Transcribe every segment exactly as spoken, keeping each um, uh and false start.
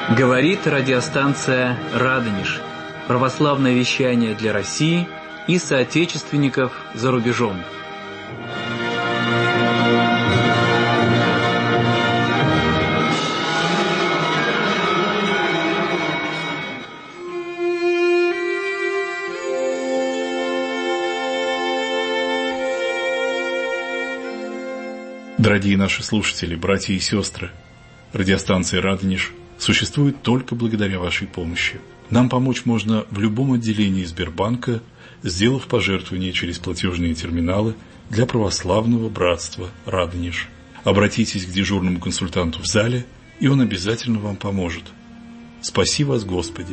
Говорит радиостанция «Радонеж». Православное вещание для России и соотечественников за рубежом. Дорогие наши слушатели, братья и сестры, радиостанция «Радонеж» существует только благодаря вашей помощи. Нам помочь можно в любом отделении Сбербанка, сделав пожертвование через платежные терминалы для православного братства «Радонеж». Обратитесь к дежурному консультанту в зале, и он обязательно вам поможет. Спаси вас, Господи!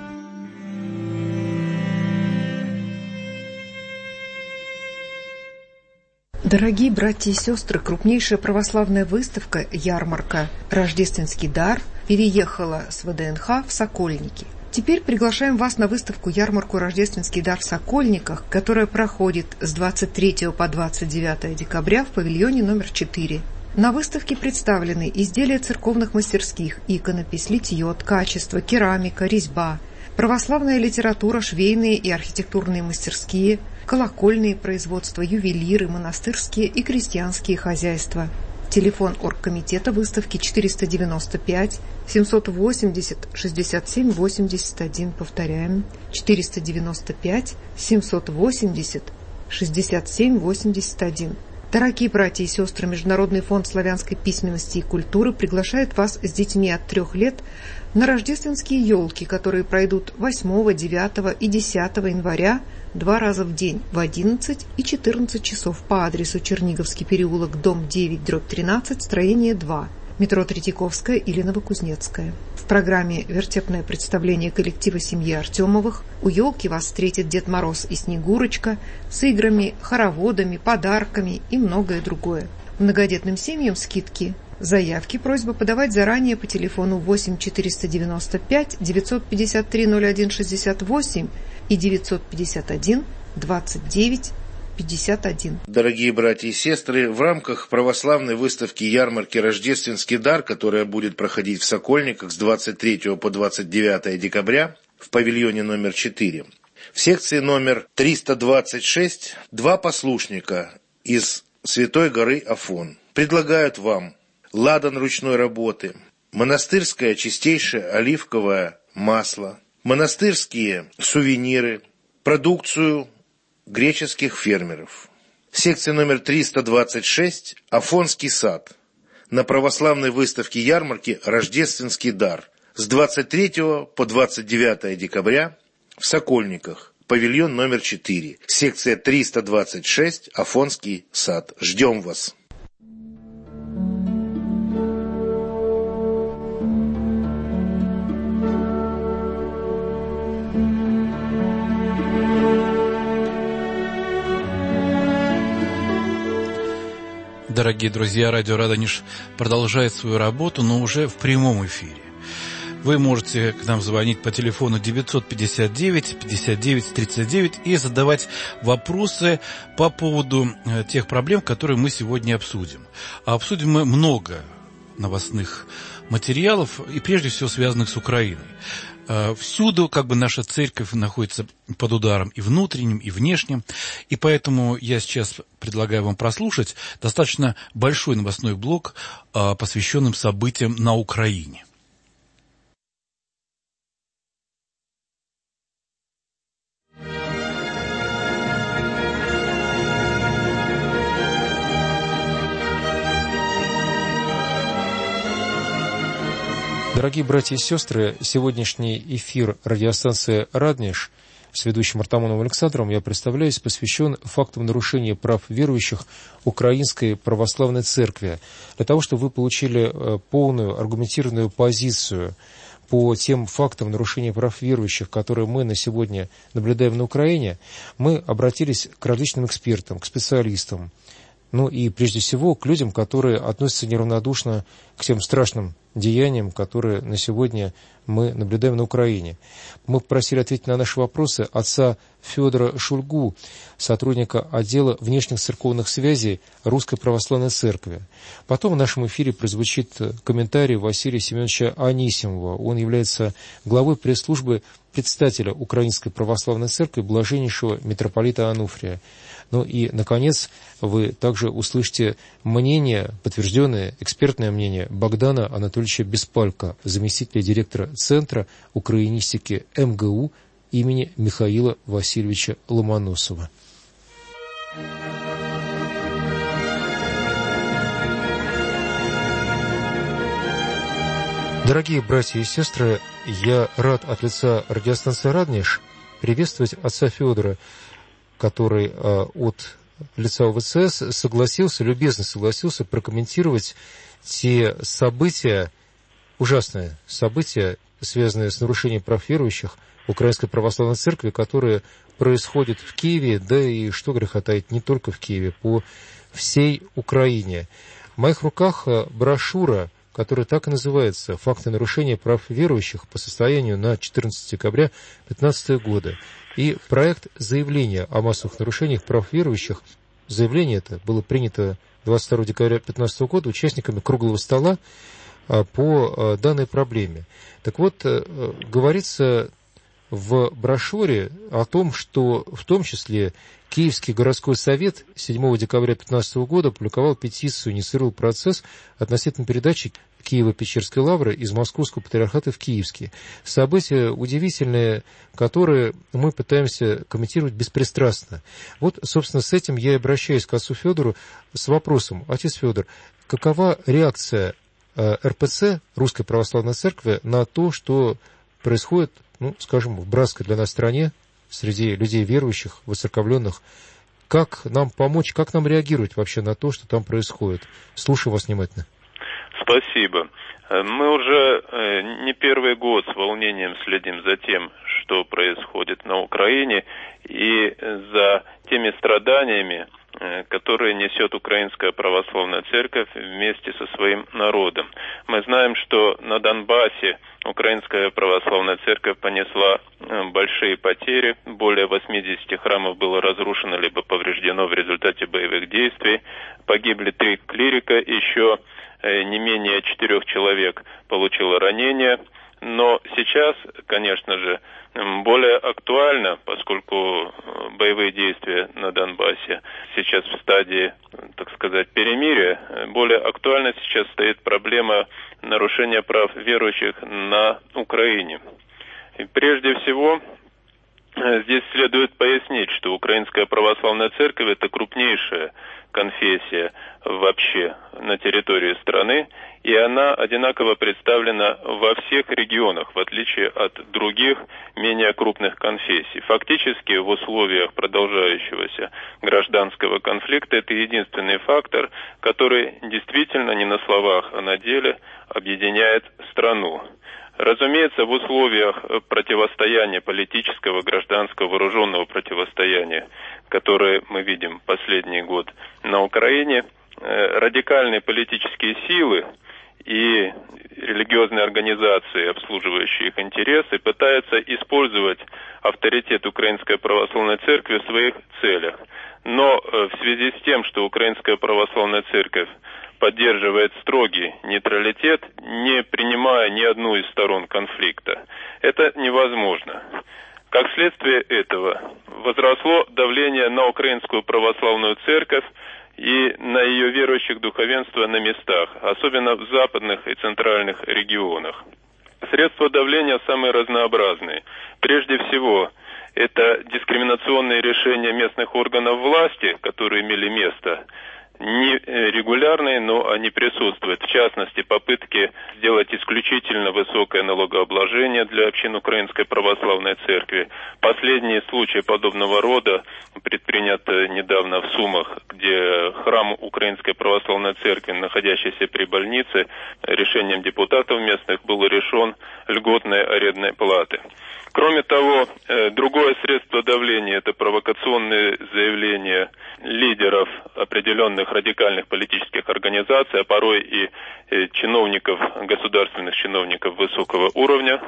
Дорогие братья и сестры, крупнейшая православная выставка «Ярмарка. Рождественский дар» переехала с ВДНХ в Сокольники. Теперь приглашаем вас на выставку-ярмарку «Рождественский дар» в Сокольниках, которая проходит с двадцать третьего по двадцать девятое декабря в павильоне номер четыре. На выставке представлены изделия церковных мастерских, иконопись, литье, ткачество, керамика, резьба, православная литература, швейные и архитектурные мастерские, колокольные производства, ювелиры, монастырские и крестьянские хозяйства. Телефон оргкомитета выставки четыреста девяносто пять семьсот восемьдесят шестьдесят семь восемьдесят один. Повторяем, четыреста девяносто пять семьсот восемьдесят шестьдесят семь восемьдесят один. Дорогие братья и сестры, Международный фонд славянской письменности и культуры приглашает вас с детьми от трех лет на рождественские елки, которые пройдут восьмого, девятого и десятого января два раза в день в одиннадцать и четырнадцать часов по адресу Черниговский переулок, дом девять, дробь тринадцать, строение два, метро Третьяковская или Новокузнецкая. В программе вертепное представление коллектива семьи Артемовых. У елки вас встретит Дед Мороз и Снегурочка с играми, хороводами, подарками и многое другое. Многодетным семьям скидки. Заявки просьба подавать заранее по телефону восемь четыреста девяносто пять девятьсот пятьдесят три ноль один шестьдесят восемь и девятьсот пятьдесят один двадцать девять пятьдесят один. Дорогие братья и сестры, в рамках православной выставки ярмарки «Рождественский дар», которая будет проходить в Сокольниках с двадцать третьего по двадцать девятое декабря в павильоне номер четыре, в секции номер триста двадцать шесть два послушника из Святой горы Афон предлагают вам ладан ручной работы, монастырское чистейшее оливковое масло, монастырские сувениры, продукцию греческих фермеров. Секция номер триста двадцать шесть «Афонский сад» на православной выставке ярмарки «Рождественский дар» с двадцать третьего по двадцать девятое декабря в Сокольниках, павильон номер четыре, секция триста двадцать шесть «Афонский сад». Ждем вас! Дорогие друзья, радио «Радонеж» продолжает свою работу, но уже в прямом эфире. Вы можете к нам звонить по телефону девятьсот пятьдесят девять пятьдесят девять тридцать девять и задавать вопросы по поводу тех проблем, которые мы сегодня обсудим. А обсудим мы много новостных материалов, и прежде всего связанных с Украиной. Всюду как бы наша церковь находится под ударом и внутренним, и внешним, и поэтому я сейчас предлагаю вам прослушать достаточно большой новостной блок, посвященный событиям на Украине. Дорогие братья и сестры, сегодняшний эфир радиостанции «Радонеж» с ведущим Артамоновым Александром я представляюсь, посвящен фактам нарушения прав верующих Украинской Православной Церкви. Для того, чтобы вы получили полную аргументированную позицию по тем фактам нарушения прав верующих, которые мы на сегодня наблюдаем на Украине, мы обратились к различным экспертам, к специалистам. ну и прежде всего к людям, которые относятся неравнодушно к тем страшным деяниям, которые на сегодня мы наблюдаем на Украине. Мы попросили ответить на наши вопросы отца Федора Шульгу, сотрудника отдела внешних церковных связей Русской Православной Церкви. Потом в нашем эфире прозвучит комментарий Василия Семеновича Анисимова. Он является главой пресс-службы предстателя Украинской Православной Церкви блаженнейшего митрополита Ануфрия. Ну и, наконец, вы также услышите мнение, подтвержденное, экспертное мнение Богдана Анатольевича Беспалько, заместителя директора Центра украинистики эм гэ у имени Михаила Васильевича Ломоносова. Дорогие братья и сестры, я рад от лица радиостанции «Радниш» приветствовать отца Федора, который э, от лица о вэ цэ эс согласился, любезно согласился прокомментировать те события, ужасные события, связанные с нарушением прав верующих Украинской Православной Церкви, которые происходят в Киеве, да и, что греха таить, не только в Киеве, по всей Украине. В моих руках брошюра, которая так и называется «Факты нарушения прав верующих по состоянию на четырнадцатое декабря две тысячи пятнадцатого года». И проект заявления о массовых нарушениях прав верующих, заявление это было принято двадцать второго декабря две тысячи пятнадцатого года участниками круглого стола по данной проблеме. Так вот, говорится в брошюре о том, что в том числе Киевский городской совет седьмого декабря две тысячи пятнадцатого года опубликовал петицию, инициировал процесс относительно передачи Киево-Печерской лавры из Московского патриархата в Киевский. События удивительные, которые мы пытаемся комментировать беспристрастно. Вот, собственно, с этим я и обращаюсь к отцу Федору с вопросом. Отец Федор, какова реакция эр пэ цэ, Русской Православной Церкви, на то, что происходит, ну, скажем, в братской для нас стране, среди людей верующих, воцерковленных? Как нам помочь, как нам реагировать вообще на то, что там происходит? Слушаю вас внимательно. Спасибо. Мы уже не первый год с волнением следим за тем, что происходит на Украине, и за теми страданиями, которые несет Украинская Православная Церковь вместе со своим народом. Мы знаем, что на Донбассе Украинская Православная Церковь понесла большие потери. Более восьмидесяти храмов было разрушено либо повреждено в результате боевых действий. Погибли три клирика, еще не менее четырех человек получило ранения. Но сейчас, конечно же, более актуально, поскольку боевые действия на Донбассе сейчас в стадии, так сказать, перемирия, более актуально сейчас стоит проблема нарушения прав верующих на Украине. И прежде всего, здесь следует пояснить, что Украинская Православная Церковь – это крупнейшая конфессия вообще на территории страны, и она одинаково представлена во всех регионах, в отличие от других, менее крупных конфессий. Фактически, в условиях продолжающегося гражданского конфликта это единственный фактор, который действительно не на словах, а на деле объединяет страну. Разумеется, в условиях противостояния политического, гражданского, вооруженного противостояния, которое мы видим последний год на Украине, радикальные политические силы и религиозные организации, обслуживающие их интересы, пытаются использовать авторитет Украинской Православной Церкви в своих целях. Но в связи с тем, что Украинская Православная Церковь поддерживает строгий нейтралитет, не принимая ни одну из сторон конфликта, это невозможно. Как следствие этого возросло давление на Украинскую Православную Церковь и на ее верующих духовенства на местах, особенно в западных и центральных регионах. Средства давления самые разнообразные. Прежде всего, это дискриминационные решения местных органов власти, которые имели место, не регулярные, но они присутствуют. В частности, попытки сделать исключительно высокое налогообложение для общин Украинской Православной Церкви. Последние случаи подобного рода предприняты недавно в Сумах, где храм Украинской Православной Церкви, находящийся при больнице, решением депутатов местных был решен льготной арендной платы. Кроме того, другое средство давления – это провокационные заявления лидеров определенных радикальных политических организаций, а порой и чиновников, государственных чиновников высокого уровня.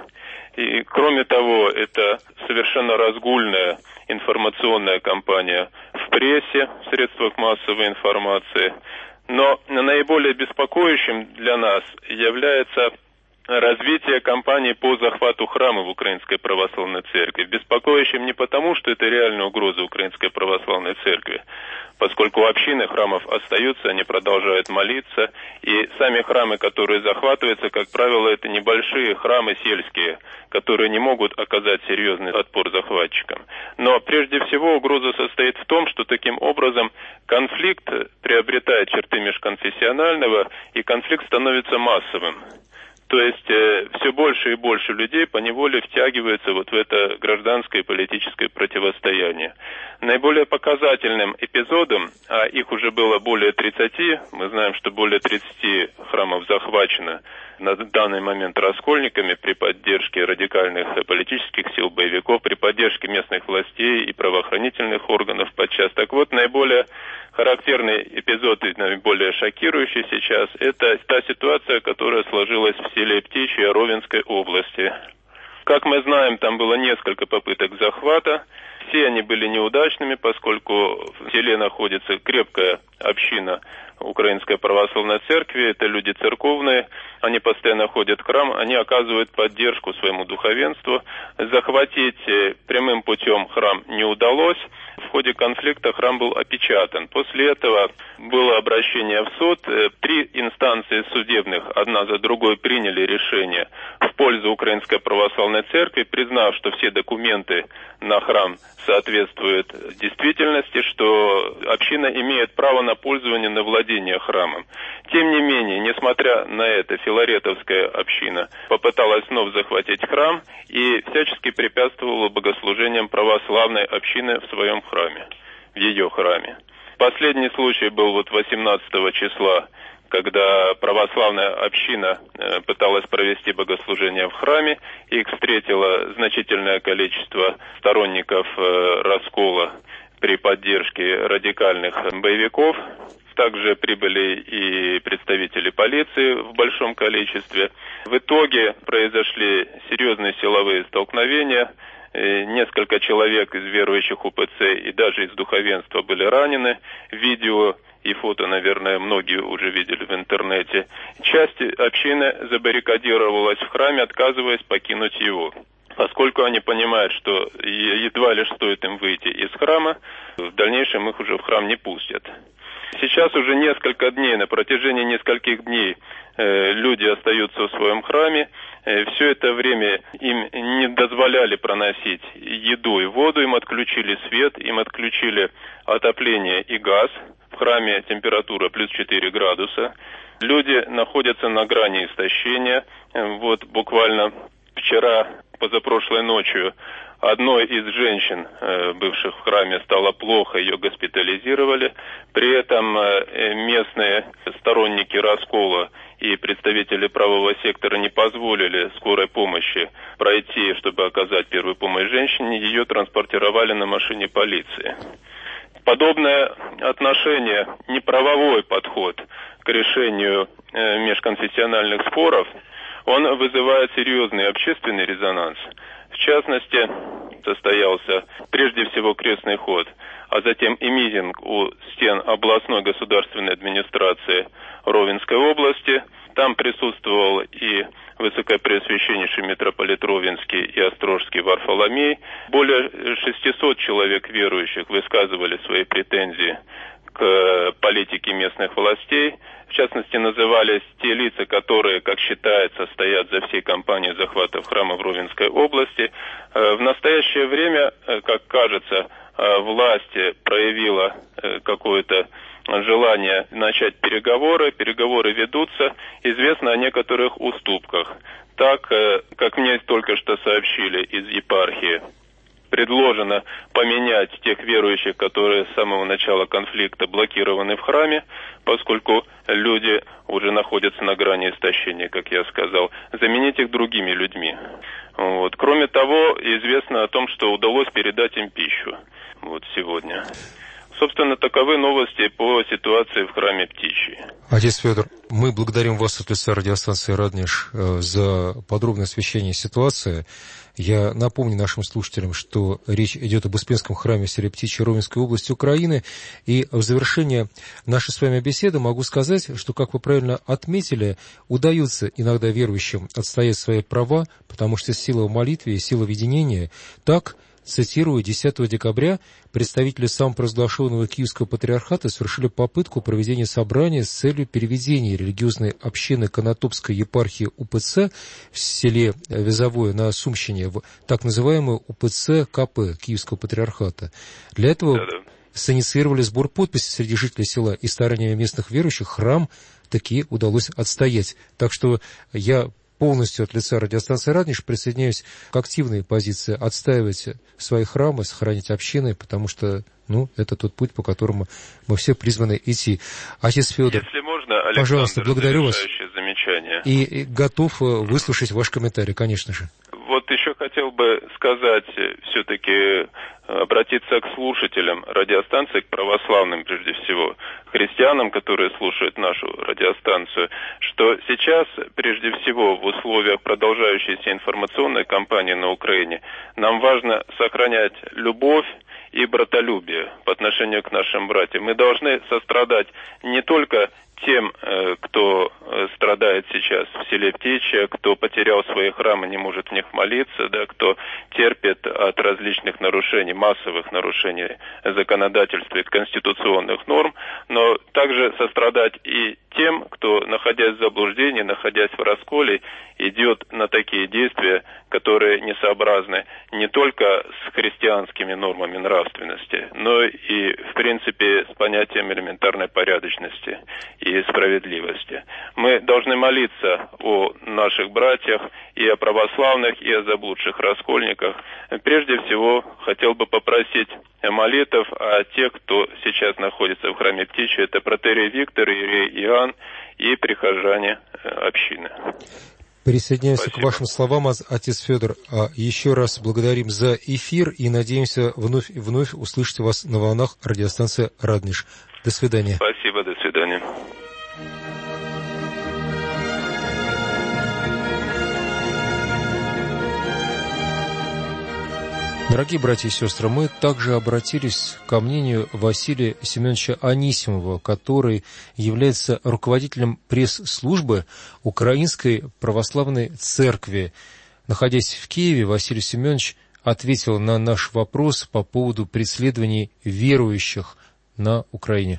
И кроме того, это совершенно разгульная информационная кампания в прессе, в средствах массовой информации. Но наиболее беспокоящим для нас является развитие кампании по захвату храма в Украинской Православной Церкви. Беспокоящим не потому, что это реальная угроза Украинской Православной Церкви, поскольку общины храмов остаются, они продолжают молиться, и сами храмы, которые захватываются, как правило, это небольшие храмы сельские, которые не могут оказать серьезный отпор захватчикам. Но прежде всего угроза состоит в том, что таким образом конфликт приобретает черты межконфессионального, и конфликт становится массовым. То есть э, все больше и больше людей поневоле втягиваются вот в это гражданское и политическое противостояние. Наиболее показательным эпизодом, а их уже было более тридцати, мы знаем, что более тридцати храмов захвачено на данный момент раскольниками при поддержке радикальных политических сил, боевиков, при поддержке местных властей и правоохранительных органов подчас. Так вот, наиболее характерный эпизод и наиболее шокирующий сейчас – это та ситуация, которая сложилась в селе Птичье Ровенской области. Как мы знаем, там было несколько попыток захвата. Все они были неудачными, поскольку в селе находится крепкая община Украинской Православной Церкви, это люди церковные, они постоянно ходят в храм, они оказывают поддержку своему духовенству. Захватить прямым путем храм не удалось. В ходе конфликта храм был опечатан. После этого было обращение в суд. Три инстанции судебных одна за другой приняли решение в пользу Украинской Православной Церкви, признав, что все документы на храм соответствуют действительности, что община имеет право на пользование, на владение храмом. Тем не менее, несмотря на это, Филаретовская община попыталась вновь захватить храм и всячески препятствовала богослужениям православной общины в своем храме, в ее храме. Последний случай был вот восемнадцатого числа, когда православная община пыталась провести богослужение в храме, их встретило значительное количество сторонников раскола при поддержке радикальных боевиков. Также прибыли и представители полиции в большом количестве. В итоге произошли серьезные силовые столкновения. Несколько человек из верующих УПЦ и даже из духовенства были ранены. Видео и фото, наверное, многие уже видели в интернете. Часть общины забаррикадировалась в храме, отказываясь покинуть его. Поскольку они понимают, что едва лишь стоит им выйти из храма, в дальнейшем их уже в храм не пустят. Сейчас уже несколько дней, на протяжении нескольких дней э, люди остаются в своем храме. Э, все это время им не дозволяли проносить еду и воду, им отключили свет, им отключили отопление и газ. В храме температура плюс четыре градуса. Люди находятся на грани истощения. Вот буквально вчера, позапрошлой ночью, одной из женщин, бывших в храме, стало плохо, ее госпитализировали. При этом местные сторонники раскола и представители правого сектора не позволили скорой помощи пройти, чтобы оказать первую помощь женщине. Ее транспортировали на машине полиции. Подобное отношение, неправовой подход к решению межконфессиональных споров, он вызывает серьезный общественный резонанс. В частности, состоялся прежде всего крестный ход, а затем и митинг у стен областной государственной администрации Ровенской области. Там присутствовал и высокопреосвященнейший митрополит Ровенский и Острожский Варфоломей. Более шестисот человек верующих высказывали свои претензии к политике местных властей. В частности, назывались те лица, которые, как считается, стоят за всей кампанией захвата храма в Ровенской области. В настоящее время, как кажется, власть проявила какое-то желание начать переговоры. Переговоры ведутся. Известно о некоторых уступках. Так, как мне только что сообщили из епархии, предложено поменять тех верующих, которые с самого начала конфликта блокированы в храме, поскольку люди уже находятся на грани истощения, как я сказал, заменить их другими людьми. Вот. Кроме того, известно о том, что удалось передать им пищу вот сегодня. Собственно, таковы новости по ситуации в храме Птичий. Отец Федор, мы благодарим вас от лица радиостанции «Радниш» за подробное освещение ситуации. Я напомню нашим слушателям, что речь идет об Успенском храме в селе Птичьей Ровенской области Украины. И в завершение нашей с вами беседы могу сказать, что, как вы правильно отметили, удается иногда верующим отстоять свои права, потому что сила в молитве и сила в единении. Так, цитирую, десятого декабря представители самопровозглашенного Киевского патриархата совершили попытку проведения собрания с целью переведения религиозной общины Конотопской епархии УПЦ в селе Вязовое на Сумщине в так называемую УПЦ КП Киевского патриархата. Для этого Да-да. синициировали сбор подписей среди жителей села, и стараниями местных верующих храм таки удалось отстоять. Так что я полностью от лица радиостанции «Радниш» присоединяюсь к активной позиции отстаивать свои храмы, сохранить общины, потому что, ну, это тот путь, по которому мы все призваны идти. Отец Федор, если можно, Александр, пожалуйста, благодарю вас. Замечание. И, и готов выслушать ваш комментарий, конечно же. Вот еще хотел бы сказать, все-таки обратиться к слушателям радиостанции, к православным прежде всего, христианам, которые слушают нашу радиостанцию, что сейчас, прежде всего, в условиях продолжающейся информационной кампании на Украине, нам важно сохранять любовь и братолюбие по отношению к нашим братьям. Мы должны сострадать не только тем, кто страдает сейчас в селе Птичье, кто потерял свои храмы, не может в них молиться, да, кто терпит от различных нарушений, массовых нарушений законодательства и конституционных норм, но также сострадать и тем, кто, находясь в заблуждении, находясь в расколе, идет на такие действия, которые несообразны не только с христианскими нормами нравственности, но и, в принципе, с понятием элементарной порядочности и справедливости. Мы должны молиться о наших братьях, и о православных, и о заблудших раскольниках. Прежде всего, хотел бы попросить молитв о тех, кто сейчас находится в храме Птичьей. Это протоиерей Виктор, иерей Иоанн и прихожане общины. Присоединяюсь Спасибо. к вашим словам, отец Федор. Еще раз благодарим за эфир и надеемся вновь и вновь услышать вас на волнах радиостанции «Радниш». До свидания. Спасибо, до свидания. Дорогие братья и сестры, мы также обратились ко мнению Василия Семеновича Анисимова, который является руководителем пресс-службы Украинской Православной Церкви. Находясь в Киеве, Василий Семенович ответил на наш вопрос по поводу преследований верующих на Украине.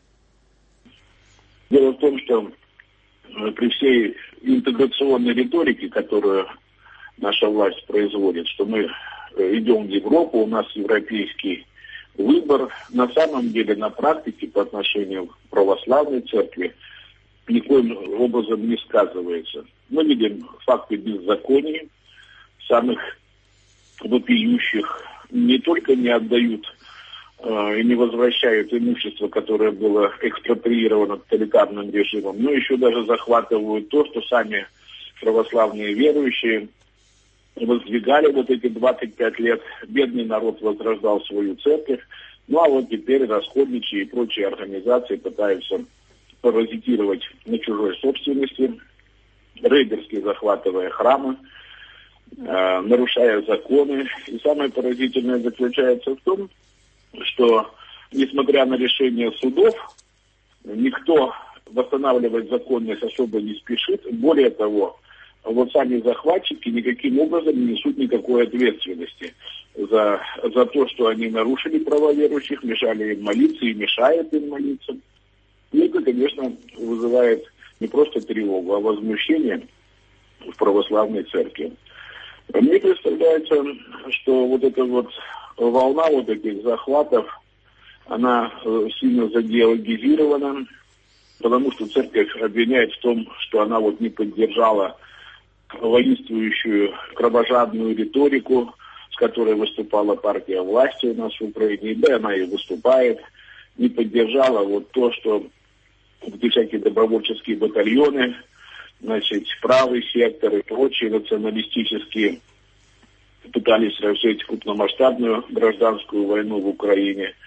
Дело в том, что при всей интеграционной риторике, которую наша власть производит, что мы идем в Европу, у нас европейский выбор, на самом деле на практике по отношению к православной церкви никоим образом не сказывается. Мы видим факты беззаконий, самых вопиющих, не только не отдают э, и не возвращают имущество, которое было экспроприировано тоталитарным режимом, но еще даже захватывают то, что сами православные верующие воздвигали вот эти двадцать пять лет, бедный народ возрождал свою церковь, ну а вот теперь расходничьи и прочие организации пытаются паразитировать на чужой собственности, рейдерски захватывая храмы, э, нарушая законы. И самое поразительное заключается в том, что, несмотря на решение судов, никто восстанавливать законность особо не спешит. Более того, вот сами захватчики никаким образом не несут никакой ответственности за, за то, что они нарушили права верующих, мешали им молиться и мешают им молиться. И это, конечно, вызывает не просто тревогу, а возмущение в православной церкви. Мне представляется, что вот эта вот волна вот этих захватов, она сильно задеологизирована, потому что церковь обвиняет в том, что она вот не поддержала воинствующую кровожадную риторику, с которой выступала партия власти у нас в Украине, да, она и выступает, не поддержала вот то, что где всякие добровольческие батальоны, значит, правый сектор и прочие националистические пытались развить крупномасштабную гражданскую войну в Украине.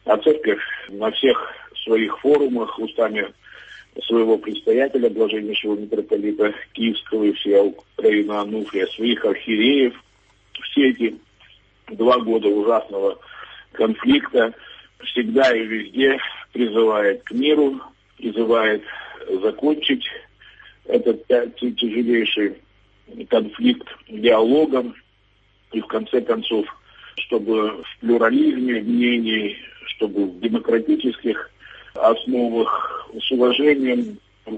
А церковь на всех своих форумах устами своего предстоятеля, блаженнейшего митрополита Киевского и всея Украины Ануфрия, своих архиереев, все эти два года ужасного конфликта всегда и везде призывает к миру, призывает закончить этот тяжелейший конфликт диалогом и в конце концов, чтобы в плюрализме мнений, чтобы в демократических основах с уважением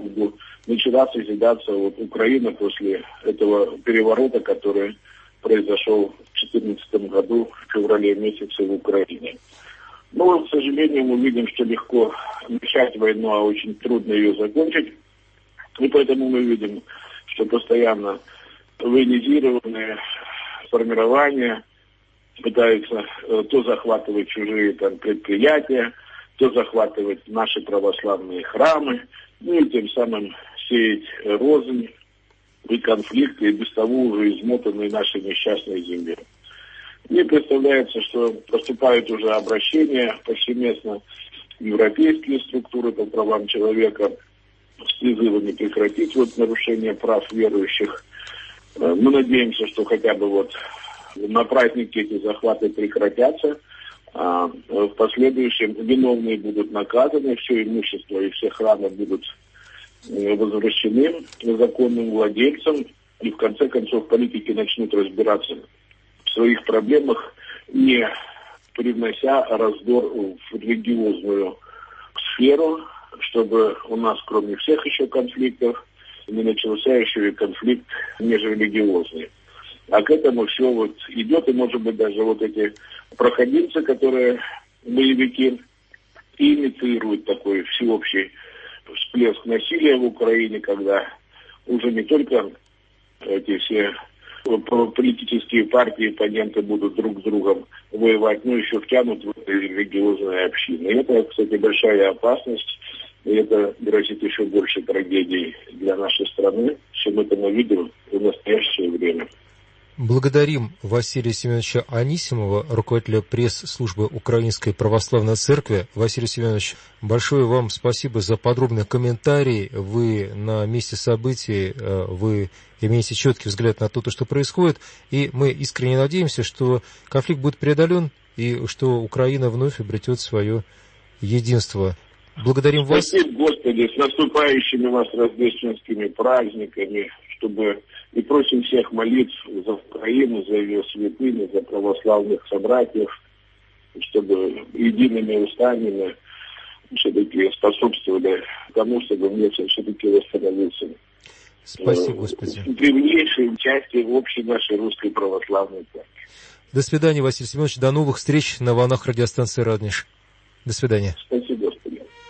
начала созидаться вот Украина после этого переворота, который произошел в две тысячи четырнадцатом году, в феврале месяце в Украине. Но, к сожалению, мы видим, что легко начать войну, а очень трудно ее закончить. И поэтому мы видим, что постоянно военизированные формирования пытаются э, то захватывать чужие там предприятия, то захватывать наши православные храмы, ну и тем самым сеять рознь и конфликты, и без того уже измотанные нашей несчастной земле. Мне представляется, что поступают уже обращения повсеместно в европейские структуры по правам человека с призывами прекратить вот нарушение прав верующих. Мы надеемся, что хотя бы вот на празднике эти захваты прекратятся, а в последующем виновные будут наказаны, все имущество и все храмы будут возвращены законным владельцам, и в конце концов политики начнут разбираться в своих проблемах, не привнося раздор в религиозную сферу, чтобы у нас, кроме всех еще конфликтов, не начался еще и конфликт межрелигиозный. А к этому все вот идет, и, может быть, даже вот эти проходимцы, которые боевики, инициируют такой всеобщий всплеск насилия в Украине, когда уже не только эти все политические партии, оппоненты будут друг с другом воевать, но еще втянут в эти религиозные общины. И это, кстати, большая опасность, и это грозит еще больше трагедий для нашей страны, чем это мы видим в настоящее время. Благодарим Василия Семеновича Анисимова, руководителя пресс-службы Украинской Православной Церкви. Василий Семенович, большое вам спасибо за подробный комментарий. Вы на месте событий, вы имеете четкий взгляд на то, что происходит, и мы искренне надеемся, что конфликт будет преодолен и что Украина вновь обретет свое единство. Благодарим вас. Спасибо, Господи, с наступающими вас рождественскими праздниками, чтобы и просим всех молиться за Украину, за ее святыню, за православных собратьев, чтобы едиными устами мы все-таки способствовали тому, чтобы мир все-таки восстановился. Спасибо, Господи. При внешней части общей нашей русской православной церкви. До свидания, Василий Семенович. До новых встреч на волнах радиостанции «Радонеж». До свидания. Спасибо, Господи.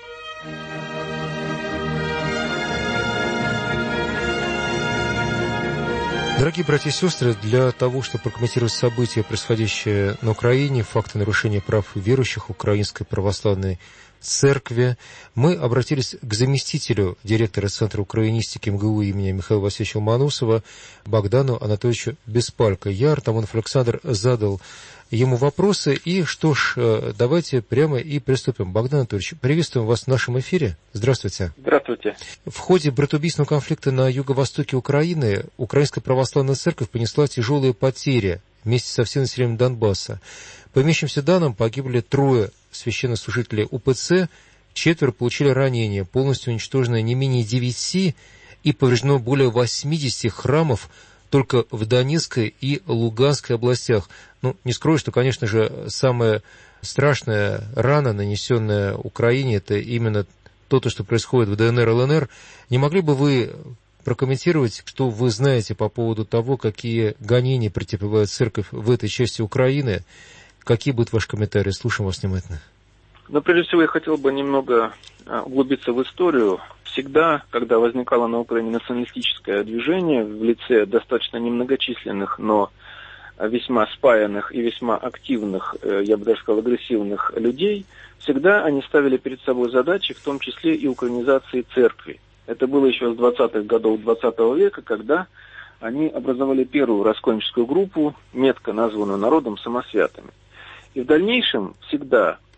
Дорогие братья и сестры, для того, чтобы прокомментировать события, происходящие на Украине, факты нарушения прав верующих Украинской Православной Церкви, мы обратились к заместителю директора Центра украинистики МГУ имени Михаила Васильевича Ломоносова Богдану Анатольевичу Беспалько. Я, Артамонов Александр, задал ему вопросы, и что ж, давайте прямо и приступим. Богдан Анатольевич, приветствуем вас в нашем эфире. Здравствуйте. Здравствуйте. В ходе братоубийственного конфликта на юго-востоке Украины Украинская Православная Церковь понесла тяжелые потери вместе со всем населением Донбасса. По имеющимся данным, погибли трое священнослужителей УПЦ, четверо получили ранения, полностью уничтожено не менее девяти и повреждено более восьмидесяти храмов только в Донецкой и Луганской областях. Ну, не скрою, что, конечно же, самая страшная рана, нанесенная Украине, это именно то, что происходит в ДНР и ЛНР. Не могли бы вы прокомментировать, что вы знаете по поводу того, какие гонения претерпевает церковь в этой части Украины? Какие будут ваши комментарии? Слушаем вас внимательно. Но прежде всего я хотел бы немного углубиться в историю. Всегда, когда возникало на Украине националистическое движение в лице достаточно немногочисленных, но весьма спаянных и весьма активных, я бы даже сказал, агрессивных людей, всегда они ставили перед собой задачи, в том числе и украинизации церкви. Это было еще с двадцатых годов двадцатого века, когда они образовали первую раскольническую группу, метко названную народом самосвятами. И в дальнейшем всегда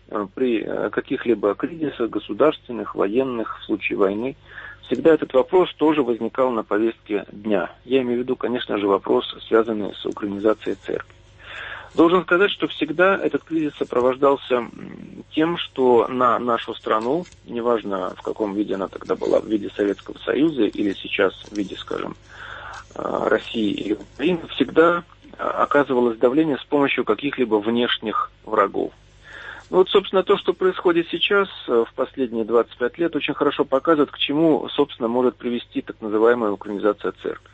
при каких-либо кризисах государственных, военных, в случае войны, всегда этот вопрос тоже возникал на повестке дня. Я имею в виду, конечно же, вопрос, связанный с украинизацией церкви. Должен сказать, что всегда этот кризис сопровождался тем, что на нашу страну, неважно в каком виде она тогда была, в виде Советского Союза или сейчас в виде, скажем, России или Украины, всегда оказывалось давление с помощью каких-либо внешних врагов. Ну вот, собственно, то, что происходит сейчас, в последние двадцать пять лет, очень хорошо показывает, к чему, собственно, может привести так называемая украинизация церкви.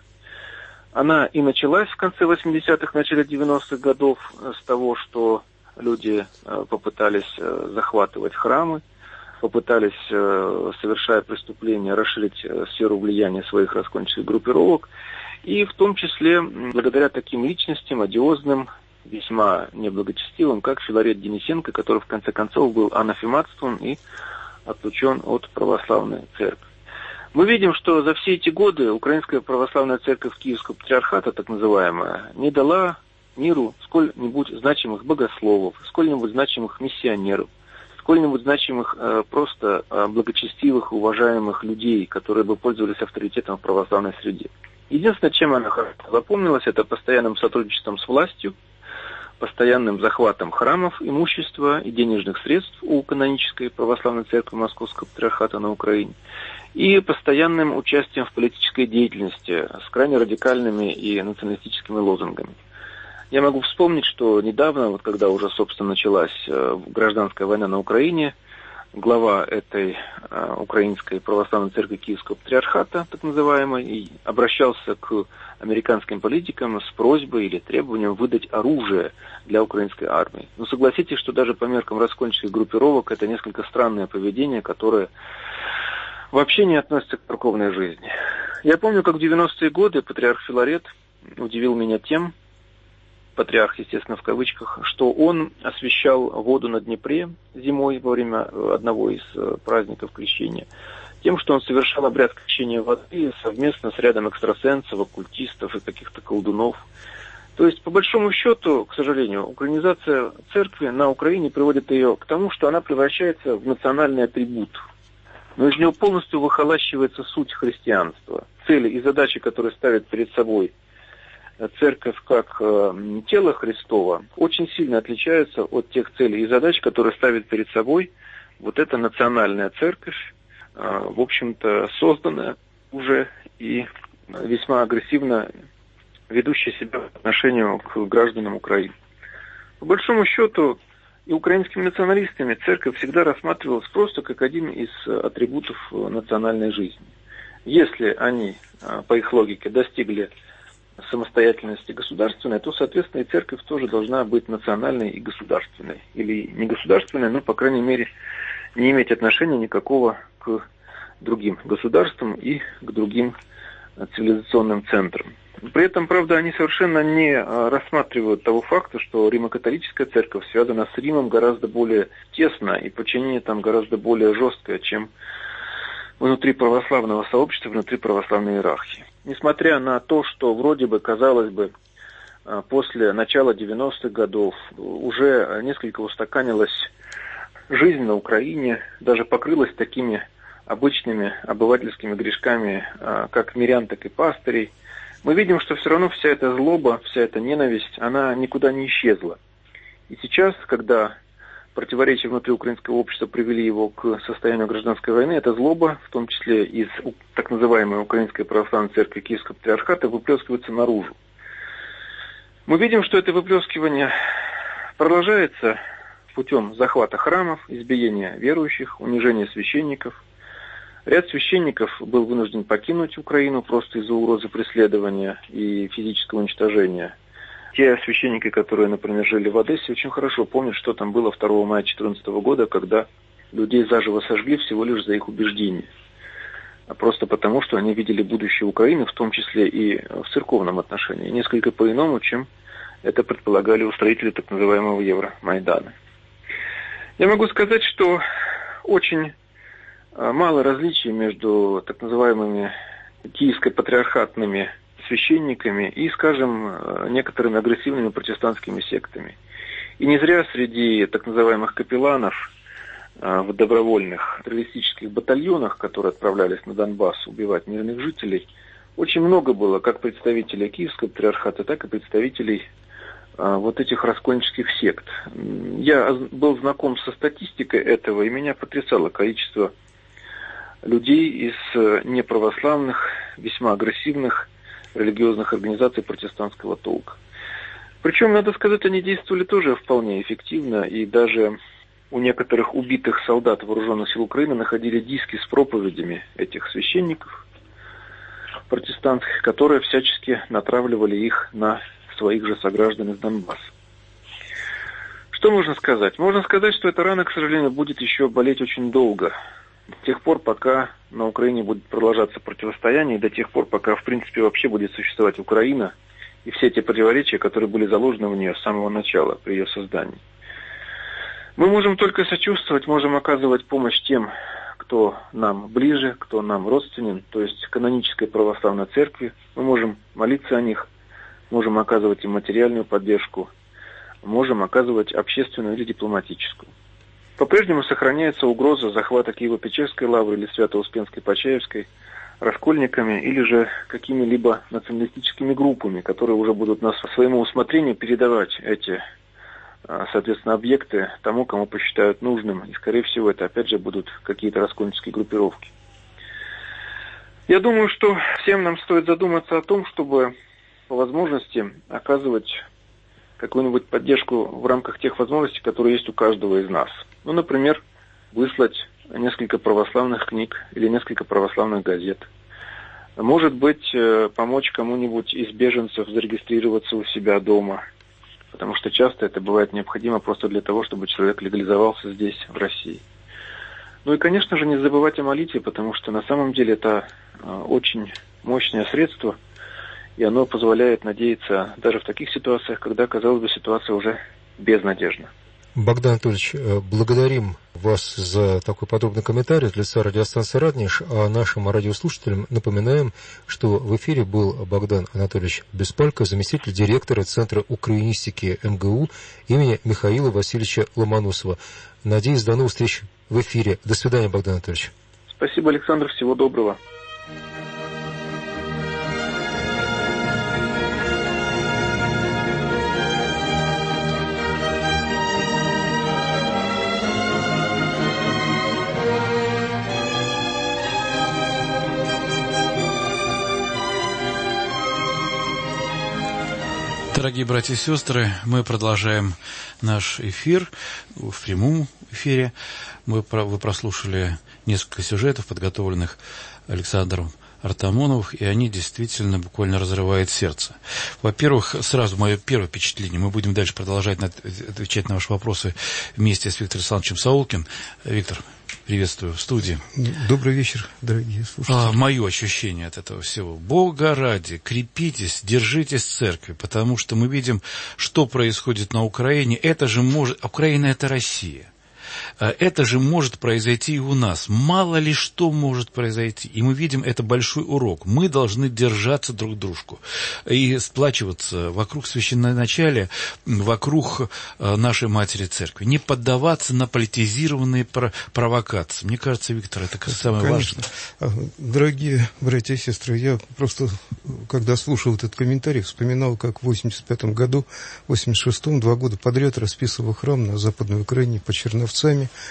Она и началась в конце восьмидесятых, начале девяностых годов с того, что люди попытались захватывать храмы, попытались, совершая преступления, расширить сферу влияния своих раскольнических группировок, и в том числе благодаря таким личностям, одиозным, весьма неблагочестивым, как Филарет Денисенко, который в конце концов был анафематствован и отлучен от православной церкви. Мы видим, что за все эти годы Украинская православная церковь Киевского патриархата, так называемая, не дала миру сколь-нибудь значимых богословов, сколь-нибудь значимых миссионеров, сколь-нибудь значимых э, просто э, благочестивых, уважаемых людей, которые бы пользовались авторитетом в православной среде. Единственное, чем она запомнилась, это постоянным сотрудничеством с властью, постоянным захватом храмов, имущества и денежных средств у канонической православной церкви Московского патриархата на Украине и постоянным участием в политической деятельности с крайне радикальными и националистическими лозунгами. Я могу вспомнить, что недавно, вот когда уже, собственно, началась гражданская война на Украине, глава этой э, Украинской православной церкви Киевского патриархата, так называемой, обращался к американским политикам с просьбой или требованием выдать оружие для украинской армии. Но согласитесь, что даже по меркам раскольнических группировок это несколько странное поведение, которое вообще не относится к церковной жизни. Я помню, как в девяностые годы патриарх Филарет удивил меня тем, патриарх, естественно, в кавычках, что он освещал воду на Днепре зимой во время одного из праздников крещения, тем, что он совершал обряд крещения воды совместно с рядом экстрасенсов, оккультистов и каких-то колдунов. То есть, по большому счету, к сожалению, украинизация церкви на Украине приводит ее к тому, что она превращается в национальный атрибут. Но из него полностью выхолащивается суть христианства. Цели и задачи, которые ставит перед собой церковь как э, тело Христово, очень сильно отличаются от тех целей и задач, которые ставит перед собой вот эта национальная церковь, э, в общем-то, созданная уже и весьма агрессивно ведущая себя по отношению к гражданам Украины. По большому счету, и украинскими националистами церковь всегда рассматривалась просто как один из атрибутов национальной жизни. Если они, по их логике, достигли самостоятельности государственной, то, соответственно, и церковь тоже должна быть национальной и государственной. Или не государственной, но, по крайней мере, не иметь отношения никакого к другим государствам и к другим цивилизационным центрам. При этом, правда, они совершенно не рассматривают того факта, что Римо-католическая церковь связана с Римом гораздо более тесно, и подчинение там гораздо более жесткое, чем внутри православного сообщества, внутри православной иерархии. Несмотря на то, что вроде бы, казалось бы, после начала девяностых годов уже несколько устаканилась жизнь на Украине, даже покрылась такими обычными обывательскими грешками, как мирян, так и пастырей, мы видим, что все равно вся эта злоба, вся эта ненависть, она никуда не исчезла. И сейчас, когда противоречия внутри украинского общества привели его к состоянию гражданской войны, эта злоба, в том числе из так называемой Украинской православной церкви Киевского патриархата, выплескивается наружу. Мы видим, что это выплескивание продолжается путем захвата храмов, избиения верующих, унижения священников. Ряд священников был вынужден покинуть Украину просто из-за угрозы преследования и физического уничтожения. Те священники, которые, например, жили в Одессе, очень хорошо помнят, что там было второго мая две тысячи четырнадцатого года, когда людей заживо сожгли всего лишь за их убеждения. А просто потому, что они видели будущее Украины, в том числе и в церковном отношении, несколько по-иному, чем это предполагали устроители так называемого Евромайдана. Я могу сказать, что очень мало различий между так называемыми киевско-патриархатными священниками и, скажем, некоторыми агрессивными протестантскими сектами. И не зря среди так называемых капелланов в добровольных террористических батальонах, которые отправлялись на Донбасс убивать мирных жителей, очень много было как представителей Киевского патриархата, так и представителей вот этих раскольнических сект. Я был знаком со статистикой этого, и меня потрясало количество людей из неправославных, весьма агрессивных религиозных организаций протестантского толка. Причем, надо сказать, они действовали тоже вполне эффективно, и даже у некоторых убитых солдат вооруженных сил Украины находили диски с проповедями этих священников протестантских, которые всячески натравливали их на своих же сограждан из Донбасса. Что можно сказать? Можно сказать, что эта рана, к сожалению, будет еще болеть очень долго. До тех пор, пока на Украине будет продолжаться противостояние, и до тех пор, пока, в принципе, вообще будет существовать Украина, и все те противоречия, которые были заложены в нее с самого начала, при ее создании. Мы можем только сочувствовать, можем оказывать помощь тем, кто нам ближе, кто нам родственен, то есть канонической православной церкви. Мы можем молиться о них, можем оказывать им материальную поддержку, можем оказывать общественную или дипломатическую. По-прежнему сохраняется угроза захвата Киево-Печерской лавры или Свято-Успенской Почаевской раскольниками или же какими-либо националистическими группами, которые уже будут по своему усмотрению передавать эти, соответственно, объекты тому, кому посчитают нужным. И, скорее всего, это, опять же, будут какие-то раскольнические группировки. Я думаю, что всем нам стоит задуматься о том, чтобы по возможности оказывать какую-нибудь поддержку в рамках тех возможностей, которые есть у каждого из нас. Ну, например, выслать несколько православных книг или несколько православных газет. Может быть, помочь кому-нибудь из беженцев зарегистрироваться у себя дома, потому что часто это бывает необходимо просто для того, чтобы человек легализовался здесь, в России. Ну и, конечно же, не забывать о молитве, потому что на самом деле это очень мощное средство, и оно позволяет надеяться даже в таких ситуациях, когда, казалось бы, ситуация уже безнадежна. Богдан Анатольевич, благодарим вас за такой подробный комментарий от лица радиостанции «Радниш», а нашим радиослушателям напоминаем, что в эфире был Богдан Анатольевич Беспалько, заместитель директора Центра украинистики эм гэ у имени Михаила Васильевича Ломоносова. Надеюсь, до новых встреч в эфире. До свидания, Богдан Анатольевич. Спасибо, Александр, всего доброго. Дорогие братья и сестры, мы продолжаем наш эфир в прямом эфире. Мы, вы прослушали несколько сюжетов, подготовленных Александром Артамоновым, и они действительно буквально разрывают сердце. Во-первых, сразу мое первое впечатление. Мы будем дальше продолжать отвечать на ваши вопросы вместе с Виктором Александровичем Саулкин. Виктор, приветствую в студии. Добрый вечер, дорогие слушатели. А, мое ощущение от этого всего. Бога ради, крепитесь, держитесь церкви, потому что мы видим, что происходит на Украине. Это же может... Украина – это Россия. Это же может произойти и у нас. Мало ли что может произойти. И мы видим, это большой урок. Мы должны держаться друг дружку и сплачиваться вокруг священноначалия, вокруг нашей матери церкви. Не поддаваться на политизированные провокации. Мне кажется, Виктор, это, это самое конечно. важное. Дорогие братья и сестры, я просто, когда слушал этот комментарий, вспоминал, как в восемьдесят пятом году, в восемьдесят шестом, два года подряд расписывал храм на Западной Украине под Черновцами.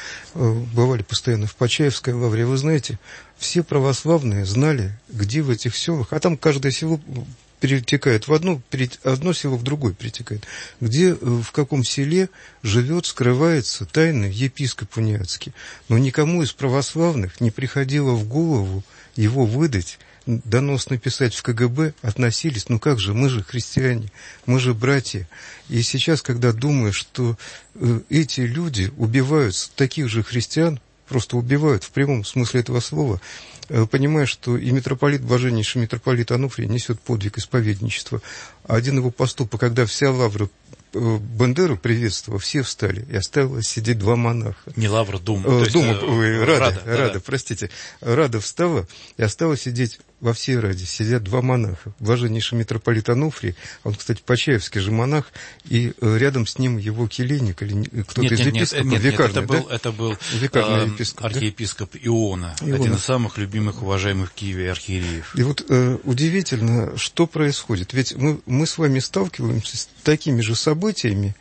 Бывали постоянно в Почаевской лавре. Вы знаете, все православные знали, где в этих селах, а там каждое село перетекает в одно, одно село в другое перетекает, где, в каком селе живет, скрывается тайный епископ униатский. Но никому из православных не приходило в голову его выдать, донос написать в ка гэ бэ, относились, ну как же, мы же христиане, мы же братья. И сейчас, когда думаю, что э, эти люди убивают таких же христиан, просто убивают в прямом смысле этого слова, э, понимая, что и митрополит, блаженнейший митрополит Ануфрий несет подвиг исповедничества. А один его поступок, когда вся лавра Бандеру приветствовал, все встали, и оставилось сидеть два монаха. Не лавра, Дума. Э, Дума, есть, ой, Рада, Рада, Рада, да, простите. Рада встала, и осталось сидеть во всей Раде сидят два монаха. Блаженнейший митрополит Ануфрий, он, кстати, почаевский же монах, и рядом с ним его келейник или кто-то нет, из нет, епископов, нет, викарный, нет, это был, да? это был викарный э, епископ, архиепископ да? Иона, Иона, один из самых любимых, уважаемых в Киеве архиереев. И вот э, удивительно, что происходит. Ведь мы, мы с вами сталкиваемся с такими же событиями,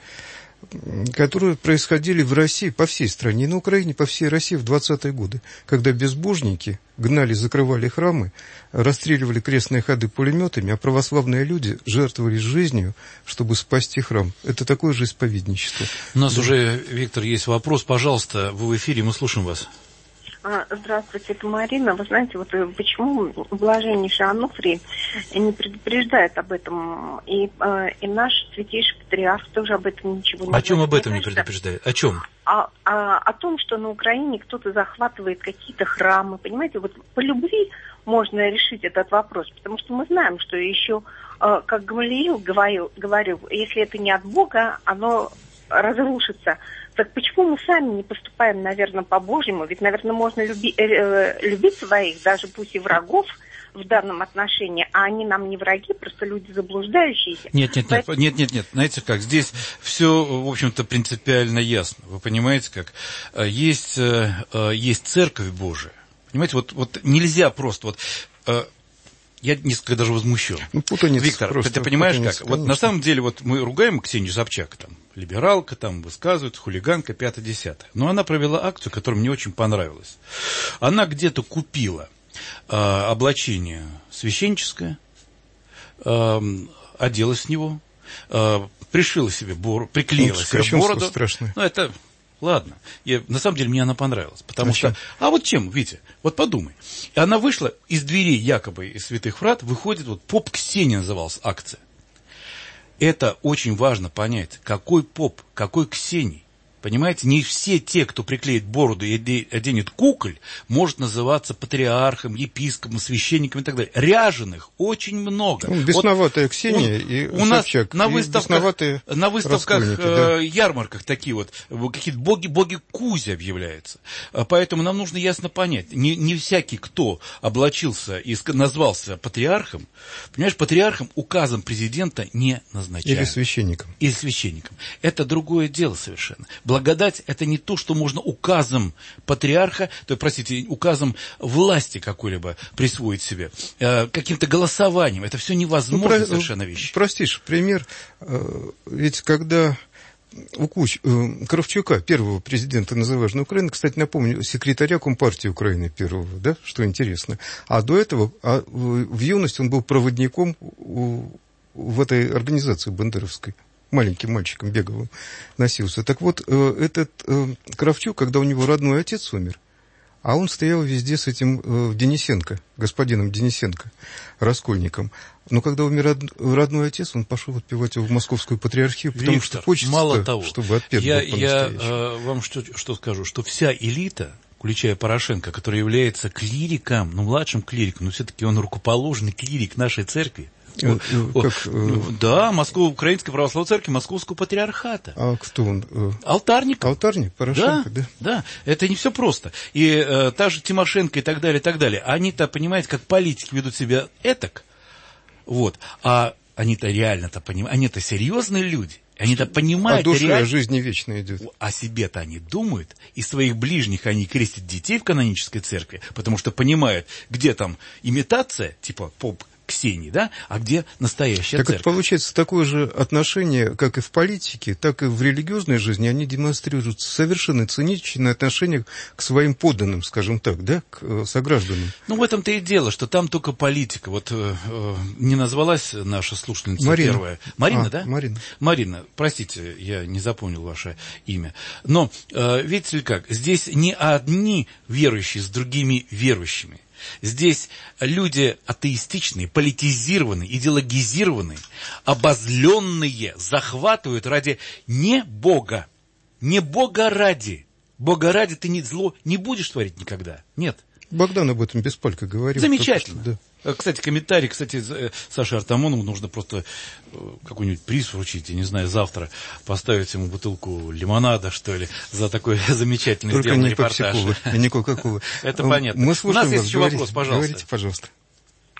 которые происходили в России, по всей стране, и на Украине, по всей России в двадцатые годы, когда безбожники гнали, закрывали храмы, расстреливали крестные ходы пулеметами, а православные люди жертвовали жизнью, чтобы спасти храм. Это такое же исповедничество. У нас да. уже, Виктор, есть вопрос. Пожалуйста, вы в эфире, мы слушаем вас. Здравствуйте, это Марина. Вы знаете, вот почему блаженнейший Ануфрий не предупреждает об этом, и, и наш святейший патриарх тоже об этом ничего не О чем об этом не не предупреждает? О чем? О, о, о том, что на Украине кто-то захватывает какие-то храмы. Понимаете, вот по любви можно решить этот вопрос, потому что мы знаем, что еще, как Гамалиил говорил, говорил, если это не от Бога, оно разрушится. Так почему мы сами не поступаем, наверное, по-божьему? Ведь, наверное, можно люби, э, любить своих, даже пусть и врагов в данном отношении, а они нам не враги, просто люди заблуждающиеся. Нет, нет, нет, нет, нет, нет. Знаете как, здесь все, в общем-то, принципиально ясно. Вы понимаете как? Есть, есть Церковь Божия. Понимаете, вот, вот нельзя просто... вот. Я несколько даже возмущен. Ну, Виктор, просто, ты понимаешь как? Конечно. Вот на самом деле вот мы ругаем Ксению Собчак, там, либералка, там, высказывает, хулиганка, пятое-десятое. Но она провела акцию, которая мне очень понравилась. Она где-то купила э, облачение священническое, э, оделась с него, э, пришила себе бороду, приклеила ну, себе бороду. Страшное. Ну, это... Ладно, я, на самом деле мне она понравилась, потому а что... Чем? А вот чем, Витя, вот подумай. И она вышла из дверей якобы из Святых Врат, выходит, вот поп Ксения называлась акция. Это очень важно понять, какой поп, какой Ксений. Понимаете, не все те, кто приклеит бороду и оденет куколь, может называться патриархом, епископом, священником и так далее. Ряженых очень много. Ну, бесноватая вот, Ксения у, и у нас Собчак, на выставках, на выставках, э, да. ярмарках такие вот, какие-то боги, боги Кузи объявляются. Поэтому нам нужно ясно понять, не, не всякий, кто облачился и назвался патриархом, понимаешь, патриархом указом президента не назначают. Или священником. Или священником. Это другое дело совершенно. Благодать – это не то, что можно указом патриарха, то, простите, указом власти какой-либо присвоить себе, э, каким-то голосованием. Это все невозможно ну, совершенно вещи. Простейший пример. Ведь когда у Куч, э, Кравчука, первого президента Незалежной Украины, кстати, напомню, секретаря Компартии Украины первого, да, что интересно. А до этого, а в юности он был проводником у, в этой организации бандеровской. Маленьким мальчиком беговым носился. Так вот, э, этот э, Кравчук, когда у него родной отец умер, а он стоял везде с этим э, Денисенко, господином Денисенко, раскольником. Но когда умер род, родной отец, он пошел отпевать его в Московскую патриархию, потому Виктор, что хочется, мало того, чтобы отпев я, был по-настоящему. Я э, вам что, что скажу, что вся элита, включая Порошенко, который является клириком, ну, младшим клириком, но все-таки он рукоположенный клирик нашей церкви, Как, да, Москва, Украинской православной церкви, Московского патриархата. А кто он? Алтарник. Алтарник, Порошенко, да? Да, да, это не все просто. И э, та же Тимошенко и так далее, и так далее. Они-то, понимаете, как политики ведут себя этак, вот, а они-то реально-то понимают, они-то серьезные люди. Они-то понимают... А душа реально... жизни вечная идет. О себе-то они думают, и своих ближних они крестят детей в канонической церкви, потому что понимают, где там имитация, типа поп Ксении, да, а где настоящая так церковь. Это получается такое же отношение, как и в политике, так и в религиозной жизни. Они демонстрируют совершенно циничное отношение к своим подданным, скажем так, да, к согражданам. Ну, в этом-то и дело, что там только политика. Вот э, э, не назвалась наша слушательница Марина. первая. Марина, а, да? Марина. Марина, простите, я не запомнил ваше имя. Но, э, видите ли как, здесь не одни верующие с другими верующими. Здесь люди атеистичные, политизированные, идеологизированные, обозленные, захватывают ради не Бога, не Бога ради. Бога ради ты не зло не будешь творить никогда. Нет. Богдан об этом Беспалько говорил. Замечательно. Что, да. Кстати, комментарий, кстати, Саше Артамонову нужно просто какой-нибудь приз вручить, я не знаю, завтра поставить ему бутылку лимонада, что ли, за такой замечательный Только сделанный не репортаж. Только не Кока-Колы. Это понятно. Мы слушаем У нас есть вас. еще Говорите, вопрос, пожалуйста. Говорите, пожалуйста.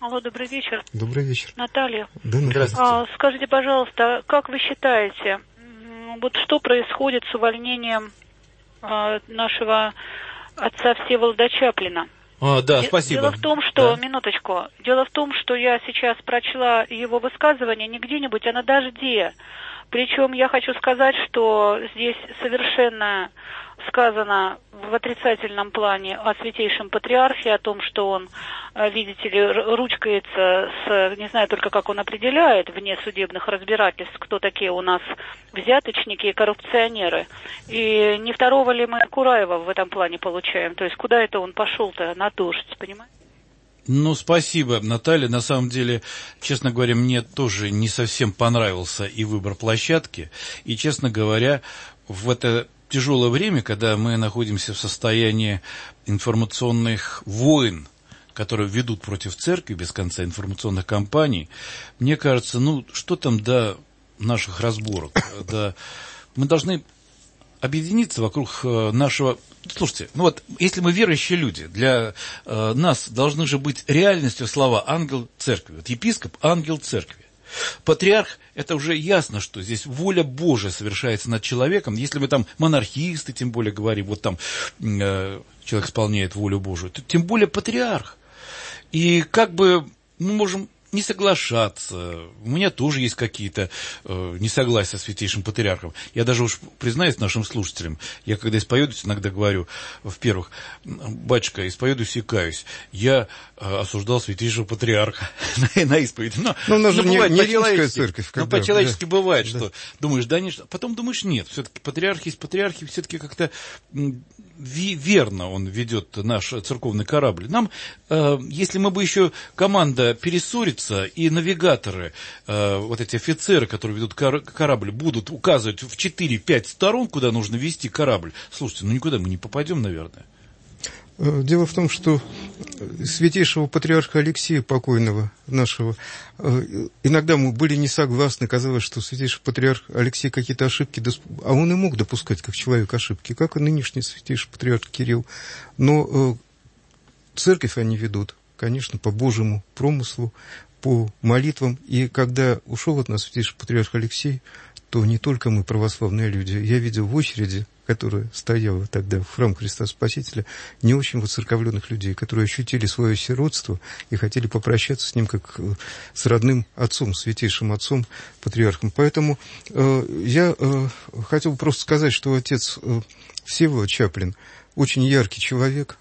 Алло, добрый вечер. Добрый вечер. Наталья. Да, здравствуйте. А, скажите, пожалуйста, как вы считаете, вот что происходит с увольнением а, нашего отца Всеволода Чаплина? А, да, Де- спасибо. Дело в том, что, да. минуточку, дело в том, что я сейчас прочла его высказывание не где-нибудь, а на дожде. Причем я хочу сказать, что здесь совершенно сказано в отрицательном плане о Святейшем Патриархе, о том, что он, видите ли, ручкается с, не знаю только как он определяет, вне судебных разбирательств, кто такие у нас взяточники и коррупционеры. И не второго ли мы Кураева в этом плане получаем? То есть куда это он пошел-то на дождь, понимаете? Ну, спасибо, Наталья. На самом деле, честно говоря, мне тоже не совсем понравился и выбор площадки. И, честно говоря, в это тяжелое время, когда мы находимся в состоянии информационных войн, которые ведут против церкви без конца, информационных кампаний, мне кажется, ну, что там до наших разборок? Да, мы должны объединиться вокруг нашего... Слушайте, ну вот, если мы верующие люди, для э, нас должны же быть реальностью слова «ангел церкви». Вот епископ – ангел церкви. Патриарх – это уже ясно, что здесь воля Божия совершается над человеком. Если мы там монархисты, тем более говорим, вот там э, человек исполняет волю Божию, то тем более патриарх. И как бы мы можем не соглашаться. У меня тоже есть какие-то э, несогласия с Святейшим Патриархом. Я даже уж признаюсь нашим слушателям, я когда исповедуюсь, иногда говорю, в-первых, батюшка, исповедуюсь и каюсь. Я э, осуждал Святейшего Патриарха на, на исповеди. Но, но у нас но же бывает, не, не римская церковь. Но когда, по-человечески да, бывает, да. что думаешь, да, нет. Потом думаешь, нет. Все-таки патриарх есть патриархи, все-таки как-то верно он ведет наш церковный корабль. Нам, э, если мы бы еще команда перессорится, и навигаторы, э, вот эти офицеры, которые ведут кор- корабль, будут указывать в четыре-пять сторон, куда нужно вести корабль. Слушайте, ну никуда мы не попадем, наверное. Дело в том, что святейшего патриарха Алексея покойного нашего, иногда мы были не согласны, казалось, что святейший патриарх Алексей какие-то ошибки, а он и мог допускать как человек ошибки, как и нынешний святейший патриарх Кирилл. Но церковь они ведут, конечно, по Божьему промыслу, по молитвам. И когда ушел от нас святейший патриарх Алексей, то не только мы, православные люди, я видел в очереди, которая стояла тогда в храм Христа Спасителя, не очень воцерковленных людей, которые ощутили свое сиротство и хотели попрощаться с ним как с родным отцом, святейшим отцом, патриархом. Поэтому э, я э, хотел просто сказать, что отец э, Всеволод Чаплин очень яркий человек,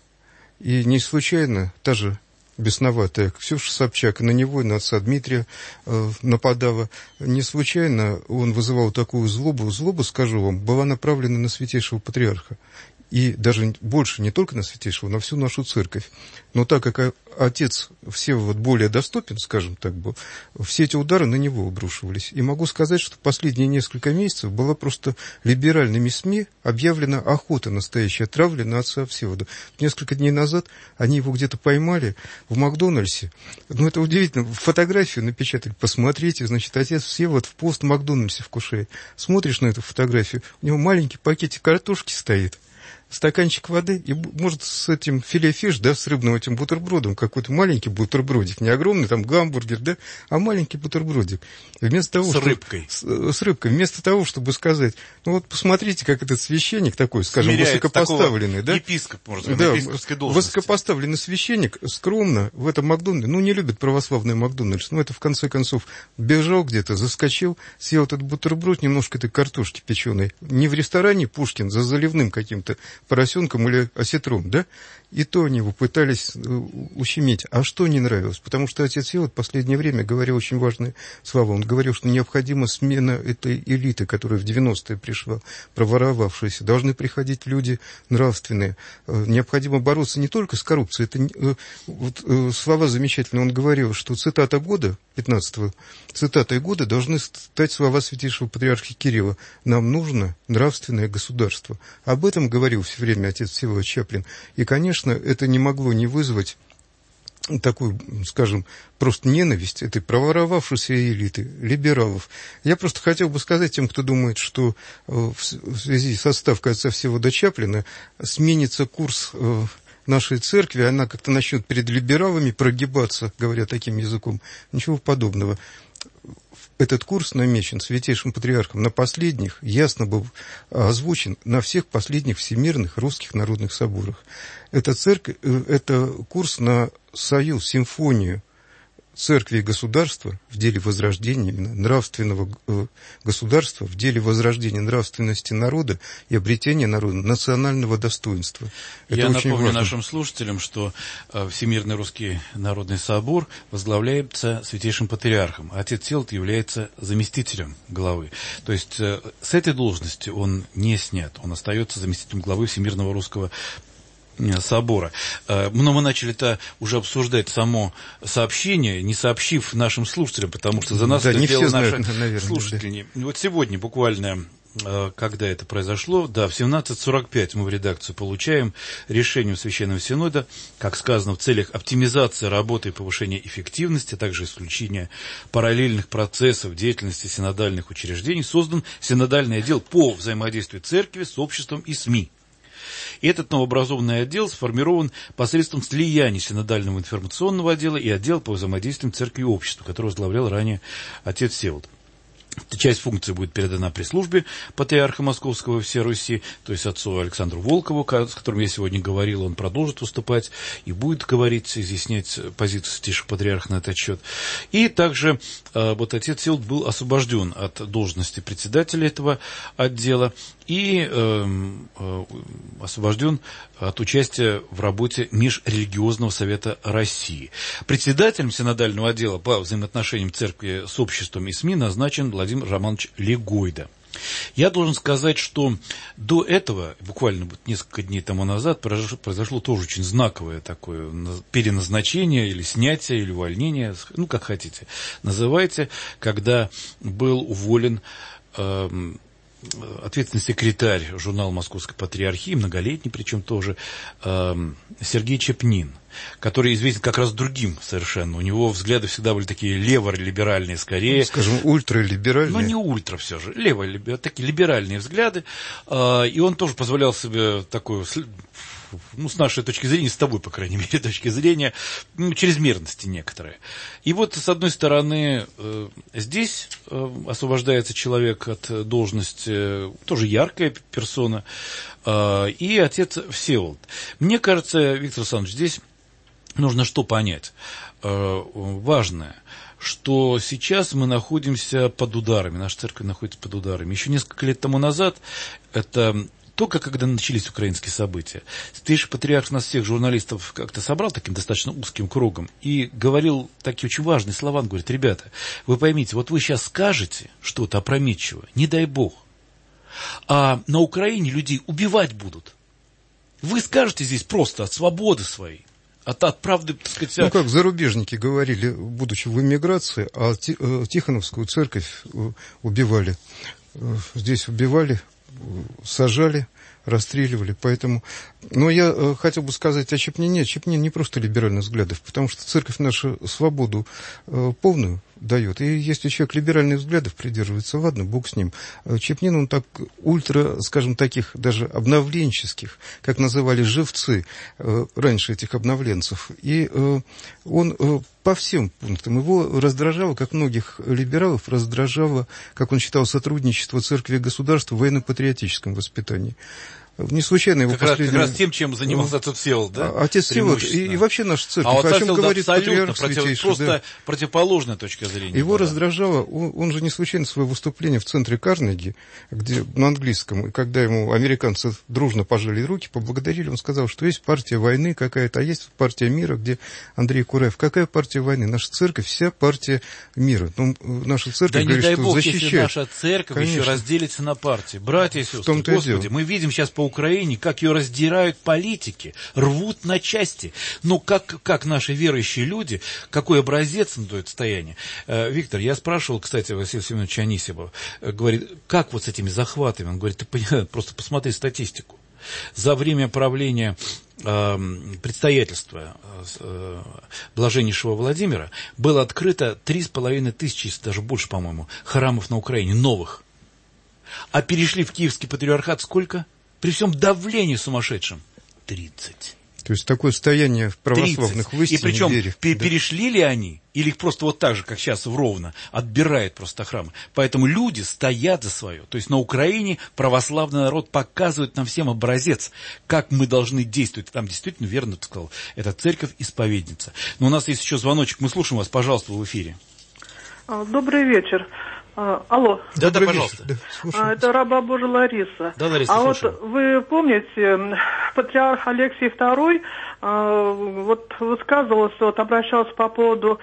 и не случайно та же бесноватая Ксюша Собчак на него и на отца Дмитрия э, нападала. Не случайно он вызывал такую злобу. Злоба, скажу вам, была направлена на святейшего патриарха. И даже больше не только на святейшего, на всю нашу церковь. Но так как отец Всеволод более доступен, скажем так, был, все эти удары на него обрушивались. И могу сказать, что последние несколько месяцев была просто либеральными СМИ объявлена охота настоящая, травля на отца Всеволода. Несколько дней назад они его где-то поймали в Макдональдсе. Ну, это удивительно. Фотографию напечатали. Посмотрите, значит, отец Всеволод в пост в Макдональдсе вкушает. Смотришь на эту фотографию, у него маленький пакетик картошки стоит, стаканчик воды, и, может, с этим филе-фиш, да, с рыбным этим бутербродом, какой-то маленький бутербродик, не огромный там гамбургер, да, а маленький бутербродик. Вместо того, с чтобы, рыбкой. С, с рыбкой. Вместо того, чтобы сказать, ну вот посмотрите, как этот священник такой, скажем, смиряет высокопоставленный, да? Епископ, может быть, да, на епископской должности. Высокопоставленный священник скромно в этом Макдональдсе, ну, не любит православный Макдональдс, но это, в конце концов, бежал где-то, заскочил, съел этот бутерброд, немножко этой картошки печеной. Не в ресторане Пушкин, за заливным каким-то поросенком или осетром, да? И то они его пытались ущемить. А что не нравилось? Потому что отец Всеволод в последнее время говорил очень важные слова. Он говорил, что необходима смена этой элиты, которая в девяностые пришла, проворовавшаяся. Должны приходить люди нравственные. Необходимо бороться не только с коррупцией. Это вот, слова замечательные. Он говорил, что цитата года, пятнадцатого, цитатой года должны стать слова святейшего патриарха Кирилла. Нам нужно нравственное государство. Об этом говорил все время отец Всеволод Чаплин. И, конечно, это не могло не вызвать такую, скажем, просто ненависть этой проворовавшейся элиты, либералов. Я просто хотел бы сказать тем, кто думает, что в связи со ставкой отца Всеволода Чаплина сменится курс нашей церкви, она как-то начнет перед либералами прогибаться, говоря таким языком. Ничего подобного. Этот курс намечен Святейшим Патриархом на последних, ясно был озвучен на всех последних всемирных русских народных соборах. Это, церковь, это курс на союз, симфонию церкви и государства в деле возрождения, именно нравственного государства, в деле возрождения нравственности народа и обретения народа национального достоинства. Это Я очень напомню важно. нашим слушателям, что Всемирный Русский Народный Собор возглавляется Святейшим Патриархом, а отец Всеволод является заместителем главы. То есть с этой должности он не снят, он остается заместителем главы Всемирного Русского Собора. Но мы начали-то уже обсуждать само сообщение, не сообщив нашим слушателям, потому что за нас да, это не сделали знают, наши наверное, слушатели. Да. Вот сегодня буквально, когда это произошло, да, в семнадцать сорок пять мы в редакцию получаем решение Священного Синода, как сказано, в целях оптимизации работы и повышения эффективности, а также исключения параллельных процессов деятельности синодальных учреждений, создан синодальный отдел по взаимодействию церкви с обществом и СМИ. И этот новообразованный отдел сформирован посредством слияния синодального информационного отдела и отдела по взаимодействию церкви и общества, который возглавлял ранее отец Всеволод. Часть функций будет передана пресс-службе Патриарха Московского и всей Руси, то есть отцу Александру Волкову, с которым я сегодня говорил, он продолжит выступать и будет говорить, изъяснять позицию Святейшего Патриарха на этот счет. И также вот отец Всеволод был освобожден от должности председателя этого отдела и э, э, освобожден от участия в работе Межрелигиозного совета России. Председателем синодального отдела по взаимоотношениям церкви с обществом и СМИ назначен Владимир Романович Легойда. Я должен сказать, что до этого, буквально несколько дней тому назад, произошло, произошло тоже очень знаковое такое переназначение или снятие, или увольнение, ну как хотите, называйте, когда был уволен э, ответственный секретарь журнала Московской Патриархии, многолетний причем тоже, э, Сергей Чепнин, который известен как раз другим совершенно. У него взгляды всегда были такие лево-либеральные скорее. Скажем, ультралиберальные. Но не ультра все же, лево такие либеральные взгляды. Э, и он тоже позволял себе такую, ну, с нашей точки зрения, с тобой, по крайней мере, точки зрения, ну, чрезмерности некоторые. И вот, с одной стороны, э, здесь э, освобождается человек от должности, э, тоже яркая персона, э, и отец Всеволод. Мне кажется, Виктор Александрович, здесь нужно что понять? Э, важное, что сейчас мы находимся под ударами, наша церковь находится под ударами. Еще несколько лет тому назад это... Только когда начались украинские события, Святейший Патриарх нас всех журналистов как-то собрал таким достаточно узким кругом и говорил такие очень важные слова. Он говорит: ребята, вы поймите, вот вы сейчас скажете что-то опрометчивое, не дай бог, а на Украине людей убивать будут. Вы скажете здесь просто от свободы своей, от, от правды, так сказать... Ну, как зарубежники говорили, будучи в эмиграции, а Тихоновскую церковь убивали. Здесь убивали, сажали, расстреливали, поэтому... Но я э, хотел бы сказать о Чепнине. Чепнин не просто либеральных взглядов, потому что церковь нашу свободу э, полную дает. И если человек либеральных взглядов придерживается, ладно, бог с ним. Чепнин, он так ультра, скажем, таких даже обновленческих, как называли живцы э, раньше этих обновленцев. И э, он э, по всем пунктам его раздражало, как многих либералов, раздражало, как он считал, сотрудничество церкви и государства в военно-патриотическом воспитании. Не случайно его как последний... раз, как раз тем, чем занимался отец Всеволод, да? Отец Всеволод и, и вообще наша церковь. А вот о чем говорит Патриарх против, Святейший, просто да. противоположная точка зрения. Его была. раздражало, он, он же не случайно свое выступление в центре Карнеги, где на английском, и когда ему американцы дружно пожали руки, поблагодарили, он сказал, что есть партия войны какая-то, а есть партия мира, где Андрей Кураев. Какая партия войны? Наша церковь, вся партия мира. Ну, наша церковь да говорит, не дай что бог, защищает. если наша церковь Конечно. еще разделится на партии. Братья и сестры, В Господи, мы видим сейчас по Украине, как ее раздирают политики, рвут на части. Но как, как наши верующие люди, какой образец им дает состояние? Э, Виктор, я спрашивал, кстати, Василия Семеновича Анисимова, э, говорит, как вот с этими захватами? Он говорит, ты понимаешь, просто посмотри статистику. За время правления э, предстоятельства э, блаженнейшего Владимира было открыто три с половиной тысячи, даже больше, по-моему, храмов на Украине, новых. А перешли в Киевский патриархат сколько? При всем давлении сумасшедшем. тридцать. То есть такое состояние православных в истине, и причем вере. Пе- Да. перешли ли они, или их просто вот так же, как сейчас в Ровно, отбирает просто храмы. Поэтому люди стоят за свое. То есть на Украине православный народ показывает нам всем образец, как мы должны действовать. Там действительно, верно ты сказал, это церковь-исповедница. Но у нас есть еще звоночек. Мы слушаем вас, пожалуйста, в эфире. Добрый вечер. Алло. Да, да, пожалуйста. Да, это раба Божия Лариса. Да, Лариса, а слушаю. вот вы помните, патриарх Алексий второй вот высказывался, вот обращался по поводу,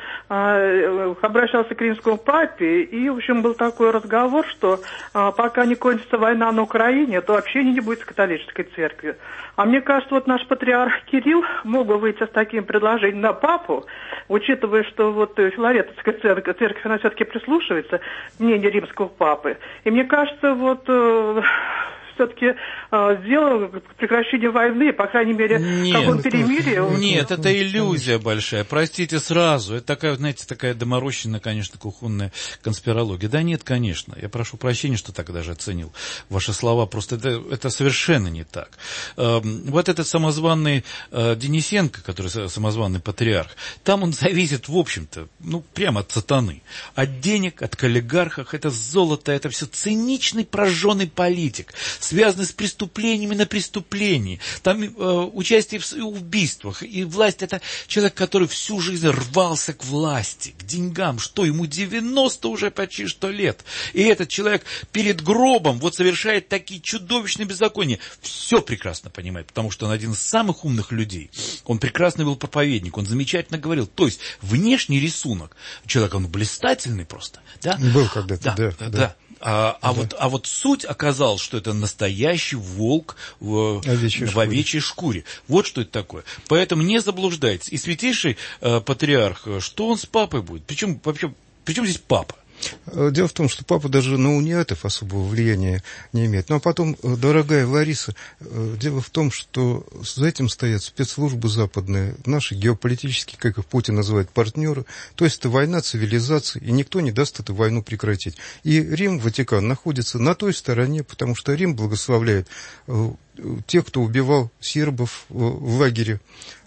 обращался к римскому папе, и, в общем, был такой разговор, что пока не кончится война на Украине, то вообще не будет католической церкви. А мне кажется, вот наш патриарх Кирилл мог бы выйти с таким предложением на папу, учитывая, что вот Филаретовская церковь, церковь она все-таки прислушивается к мнению римского папы. И мне кажется, вот все-таки э, сделал прекращение войны, по крайней мере, нет, какое-то перемирие. Нет, это иллюзия большая. Простите сразу. Это такая, знаете, такая доморощенная, конечно, кухонная конспирология. Да нет, конечно. Я прошу прощения, что так даже оценил ваши слова. Просто это, это совершенно не так. Э, вот этот самозванный э, Денисенко, который самозванный патриарх, там он зависит, в общем-то, ну, прямо от сатаны. От денег, от олигархов. Это золото, это все циничный, прожженный политик, связаны с преступлениями на преступлении. Там э, участие в убийствах. И власть — это человек, который всю жизнь рвался к власти, к деньгам. Что, ему девяносто уже почти что лет. И этот человек перед гробом вот совершает такие чудовищные беззакония. Все прекрасно понимает, потому что он один из самых умных людей. Он прекрасный был проповедник, он замечательно говорил. То есть внешний рисунок человека, он блистательный просто. Да? Был когда-то, да. да, да. да. А, а, да. вот, а вот суть оказалась, что это настоящий волк в овечьей, в овечьей шкуре. Вот что это такое. Поэтому не заблуждайтесь. И святейший э, патриарх, что он с папой будет? Причем, вообще, причем здесь папа? Дело в том, что папа даже на униатов особого влияния не имеет. Ну, а потом, дорогая Лариса, дело в том, что за этим стоят спецслужбы западные, наши геополитические, как их Путин называет, партнеры. То есть это война цивилизаций, и никто не даст эту войну прекратить. И Рим, Ватикан находится на той стороне, потому что Рим благословляет тех, кто убивал сербов в лагере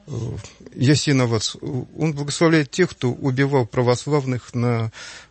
Ясиновац. Он благословляет тех, кто убивал православных на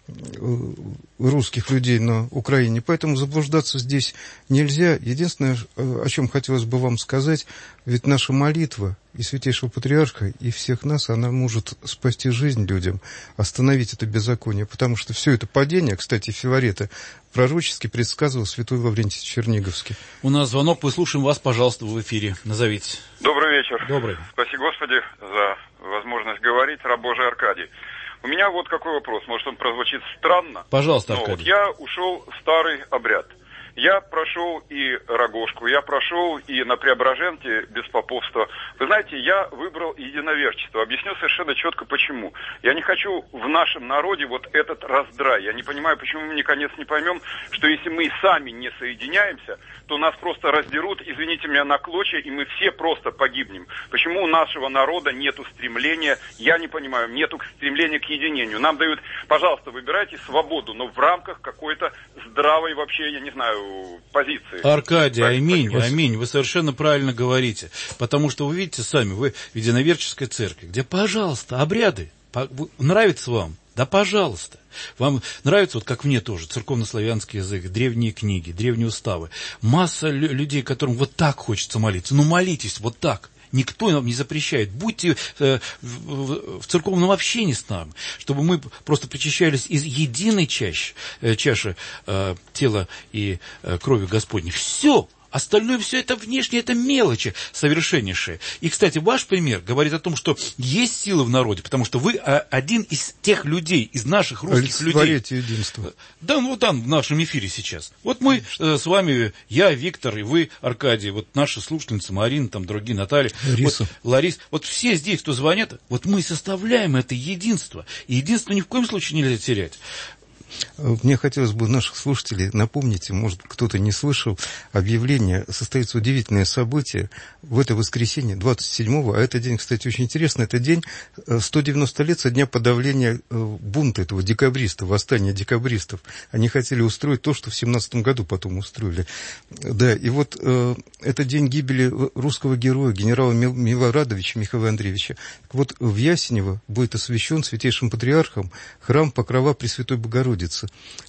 русских людей на Украине. Поэтому заблуждаться здесь нельзя. Единственное, о чем хотелось бы вам сказать, ведь наша молитва и Святейшего Патриарха, и всех нас, она может спасти жизнь людям, остановить это беззаконие. Потому что все это падение, кстати, Филарета пророчески предсказывал святой Лаврентий Черниговский. У нас звонок, мы слушаем вас, пожалуйста, в эфире. Назовите. Добрый вечер. Добрый. Спасибо, Господи, за возможность говорить. Раб Божий Аркадий. У меня вот какой вопрос, может он прозвучит странно. Пожалуйста, но Аркадий. Вот я ушел в старый обряд. Я прошел и Рогожку, я прошел и на Преображенке без поповства. Вы знаете, я выбрал единоверчество. Объясню совершенно четко почему. Я не хочу в нашем народе вот этот раздрай. Я не понимаю, почему мы наконец не поймем, что если мы сами не соединяемся, то нас просто раздерут, извините меня, на клочья, и мы все просто погибнем. Почему у нашего народа нету стремления, я не понимаю, нету стремления к единению. Нам дают, пожалуйста, выбирайте свободу, но в рамках какой-то здравой вообще, я не знаю, позиции. Аркадий, аминь, Спасибо. аминь, вы совершенно правильно говорите. Потому что вы видите сами, вы в единоверческой церкви, где, пожалуйста, обряды, нравится вам? Да, пожалуйста. Вам нравится, вот как мне тоже, церковно-славянский язык, древние книги, древние уставы. Масса людей, которым вот так хочется молиться. Ну, молитесь вот так. Никто нам не запрещает. Будьте э, в, в церковном общении с нами, чтобы мы просто причащались из единой чаши, э, чаши э, тела и э, крови Господней. Все. Остальное все это внешне, это мелочи совершеннейшие. И, кстати, ваш пример говорит о том, что есть силы в народе, потому что вы один из тех людей, из наших русских людей. Единство. Да, ну там в нашем эфире сейчас. Вот мы э, с вами, я, Виктор, и вы, Аркадий, вот наши слушательницы, Марина, там другие, Наталья, Лариса. Вот, Ларис, вот все здесь, кто звонят, вот мы составляем это единство. И единство ни в коем случае нельзя терять. Мне хотелось бы наших слушателей напомнить, может, кто-то не слышал, объявление, состоится удивительное событие в это воскресенье, двадцать седьмого, а этот день, кстати, очень интересный, это день сто девяносто лет со дня подавления бунта этого декабриста, восстания декабристов. Они хотели устроить то, что в семнадцатом году потом устроили. Да, и вот э, это день гибели русского героя, генерала Милорадовича Михаила Андреевича. Так вот, в Ясенево будет освящен святейшим патриархом храм Покрова Пресвятой Богородицы.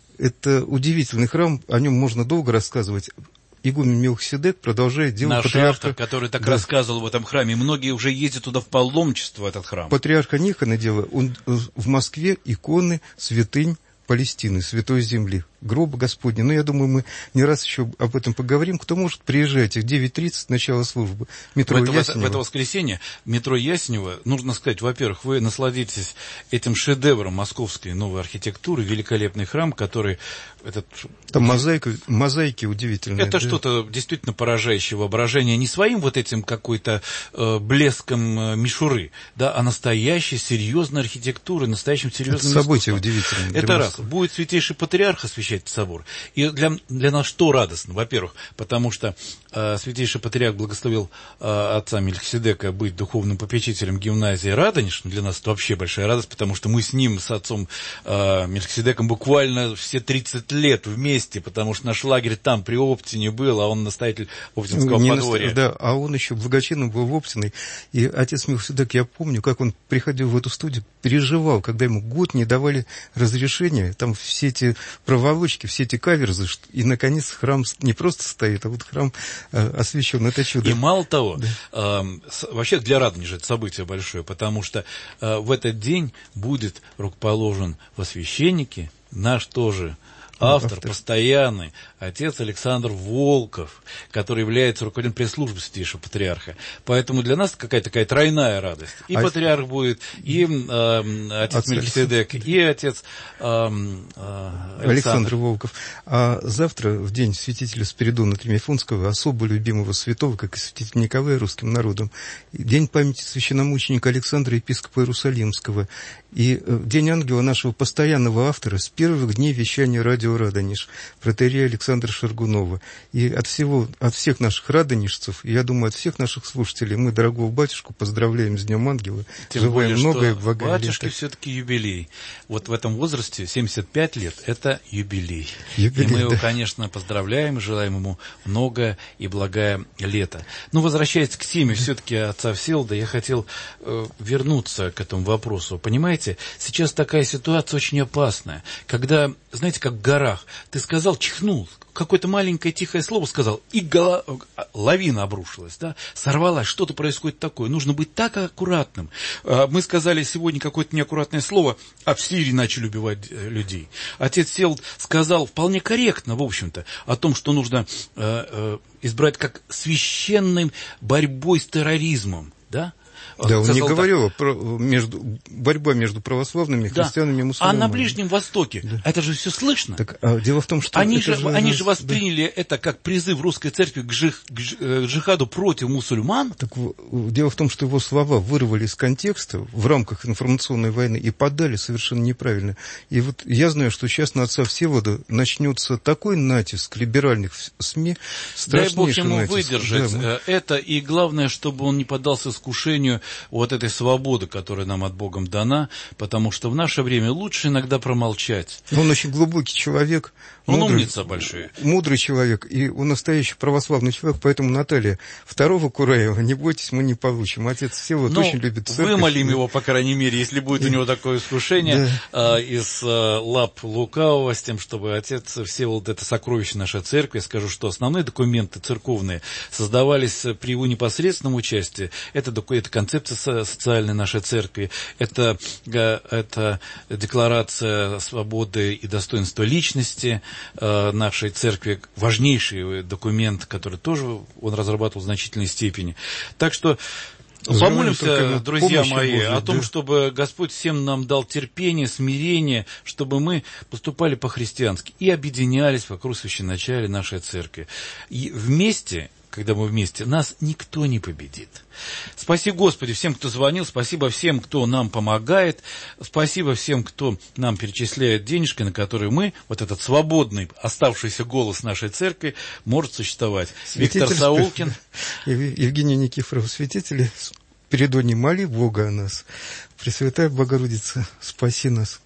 Это удивительный храм, о нем можно долго рассказывать. Игумен Мелхиседек продолжает дело Наш патриарха... автор, который так да. рассказывал в этом храме, многие уже ездят туда в паломничество, в этот храм. Патриарха Нихона дело, он в Москве иконы святынь Палестины, Святой Земли, гроба Господня. Но я думаю, мы не раз еще об этом поговорим. Кто может, приезжайте в девять тридцать, начало службы. Метро в, это, Ясенево. в это воскресенье метро Ясенево, нужно сказать, во-первых, вы насладитесь этим шедевром московской новой архитектуры, великолепный храм, который... Этот... Там мозаика, мозаики удивительные. Это да. что-то действительно поражающее воображение, не своим вот этим какой-то э, блеском э, мишуры, да, а настоящей серьезной архитектурой, настоящим серьезным это событие искусством. удивительное. Это раз. Будет святейший патриарх освящать собор. И для, для нас что радостно? Во-первых, потому что э, святейший патриарх благословил э, отца Мельхиседека быть духовным попечителем гимназии Радонеж. Для нас это вообще большая радость, потому что мы с ним, с отцом э, Мельхиседеком, буквально все тридцать лет вместе, потому что наш лагерь там при Оптине был, а он настоятель Оптинского Не подворья. наста... Да, а он еще благочинным был в Оптиной. И отец Мельхиседек, я помню, как он приходил в эту студию, переживал, когда ему год не давали разрешения, там все эти проволочки, все эти каверзы, и, наконец, храм не просто стоит, а вот храм э, освящен. Это чудо. И мало того, да. э, с, вообще для Радонежа это событие большое, потому что э, в этот день будет рукоположен во священники наш тоже автор, автор, постоянный, отец Александр Волков, который является руководителем пресс-службы Святейшего Патриарха. Поэтому для нас какая-то такая тройная радость. И а патриарх будет, и э, отец Мельхиседек, и отец э, э, Александр. Александр Волков. А завтра, в день святителя Спиридона Тримифонского, особо любимого святого, как и святитель Николая русским народом, день памяти священномученика Александра, епископа Иерусалимского, и день ангела нашего постоянного автора с первых дней вещания радио Радонеж, протоиерея Александра Шаргунова. И от всего, от всех наших радонежцев, и я думаю, от всех наших слушателей, мы дорогого батюшку поздравляем с Днем Ангела. Тем более, что батюшке все-таки юбилей. Вот в этом возрасте, семьдесят пять лет, это юбилей. юбилей и мы его, да. конечно, поздравляем, желаем ему многое и благое лето. Но, возвращаясь к теме все-таки отца Всеволода, я хотел э, вернуться к этому вопросу. Понимаете, сейчас такая ситуация очень опасная, когда, знаете, как в горах, ты сказал, чихнул, какое-то маленькое тихое слово сказал, и голо... лавина обрушилась, да, сорвалась, что-то происходит такое. Нужно быть так аккуратным. Мы сказали сегодня какое-то неаккуратное слово, а в Сирии начали убивать людей. Отец Всеволод сказал вполне корректно, в общем-то, о том, что нужно э, э, избрать как священной борьбой с терроризмом, да. Да, он не говорил про между, борьба между православными, да. христианами и мусульманами. А на Ближнем Востоке, да. это же все слышно. Так, а, дело в том, что... Они, же, же они нас... же восприняли да. это как призыв русской церкви к, жих, к джихаду против мусульман. Так, дело в том, что его слова вырвали из контекста в рамках информационной войны и подали совершенно неправильно. И вот я знаю, что сейчас на отца Всеволода начнется такой натиск либеральных СМИ, страшнейший Дай Бог ему натиск. выдержать да, мы... это, и главное, чтобы он не поддался искушению вот этой свободы, которая нам от Богом дана, потому что в наше время лучше иногда промолчать. Он очень глубокий человек. Он мудрый, умница большой. Мудрый человек, и он настоящий православный человек, поэтому, Наталья, второго Кураева, не бойтесь, мы не получим. Отец Всеволод очень любит церковь. Вымолим его, по крайней мере, если будет у него такое искушение, да. э, из э, лап лукавого, с тем, чтобы отец Всеволод, это сокровище нашей церкви. Я скажу, что основные документы церковные создавались при его непосредственном участии. Это, это концепция социальной нашей церкви, это, э, это декларация свободы и достоинства личности э, нашей церкви, важнейший документ, который тоже он разрабатывал в значительной степени. Так что помолимся, друзья мои, Божией, о том, да. чтобы Господь всем нам дал терпение, смирение, чтобы мы поступали по-христиански и объединялись вокруг священначалия нашей церкви. И вместе когда мы вместе, нас никто не победит. Спасибо, Господи, всем, кто звонил, спасибо всем, кто нам помогает, спасибо всем, кто нам перечисляет денежки, на которые мы, вот этот свободный, оставшийся голос нашей церкви, может существовать. Виктор Саулкин. Евгений Никифоров, святители, передони моли Бога о нас. Пресвятая Богородица, спаси нас.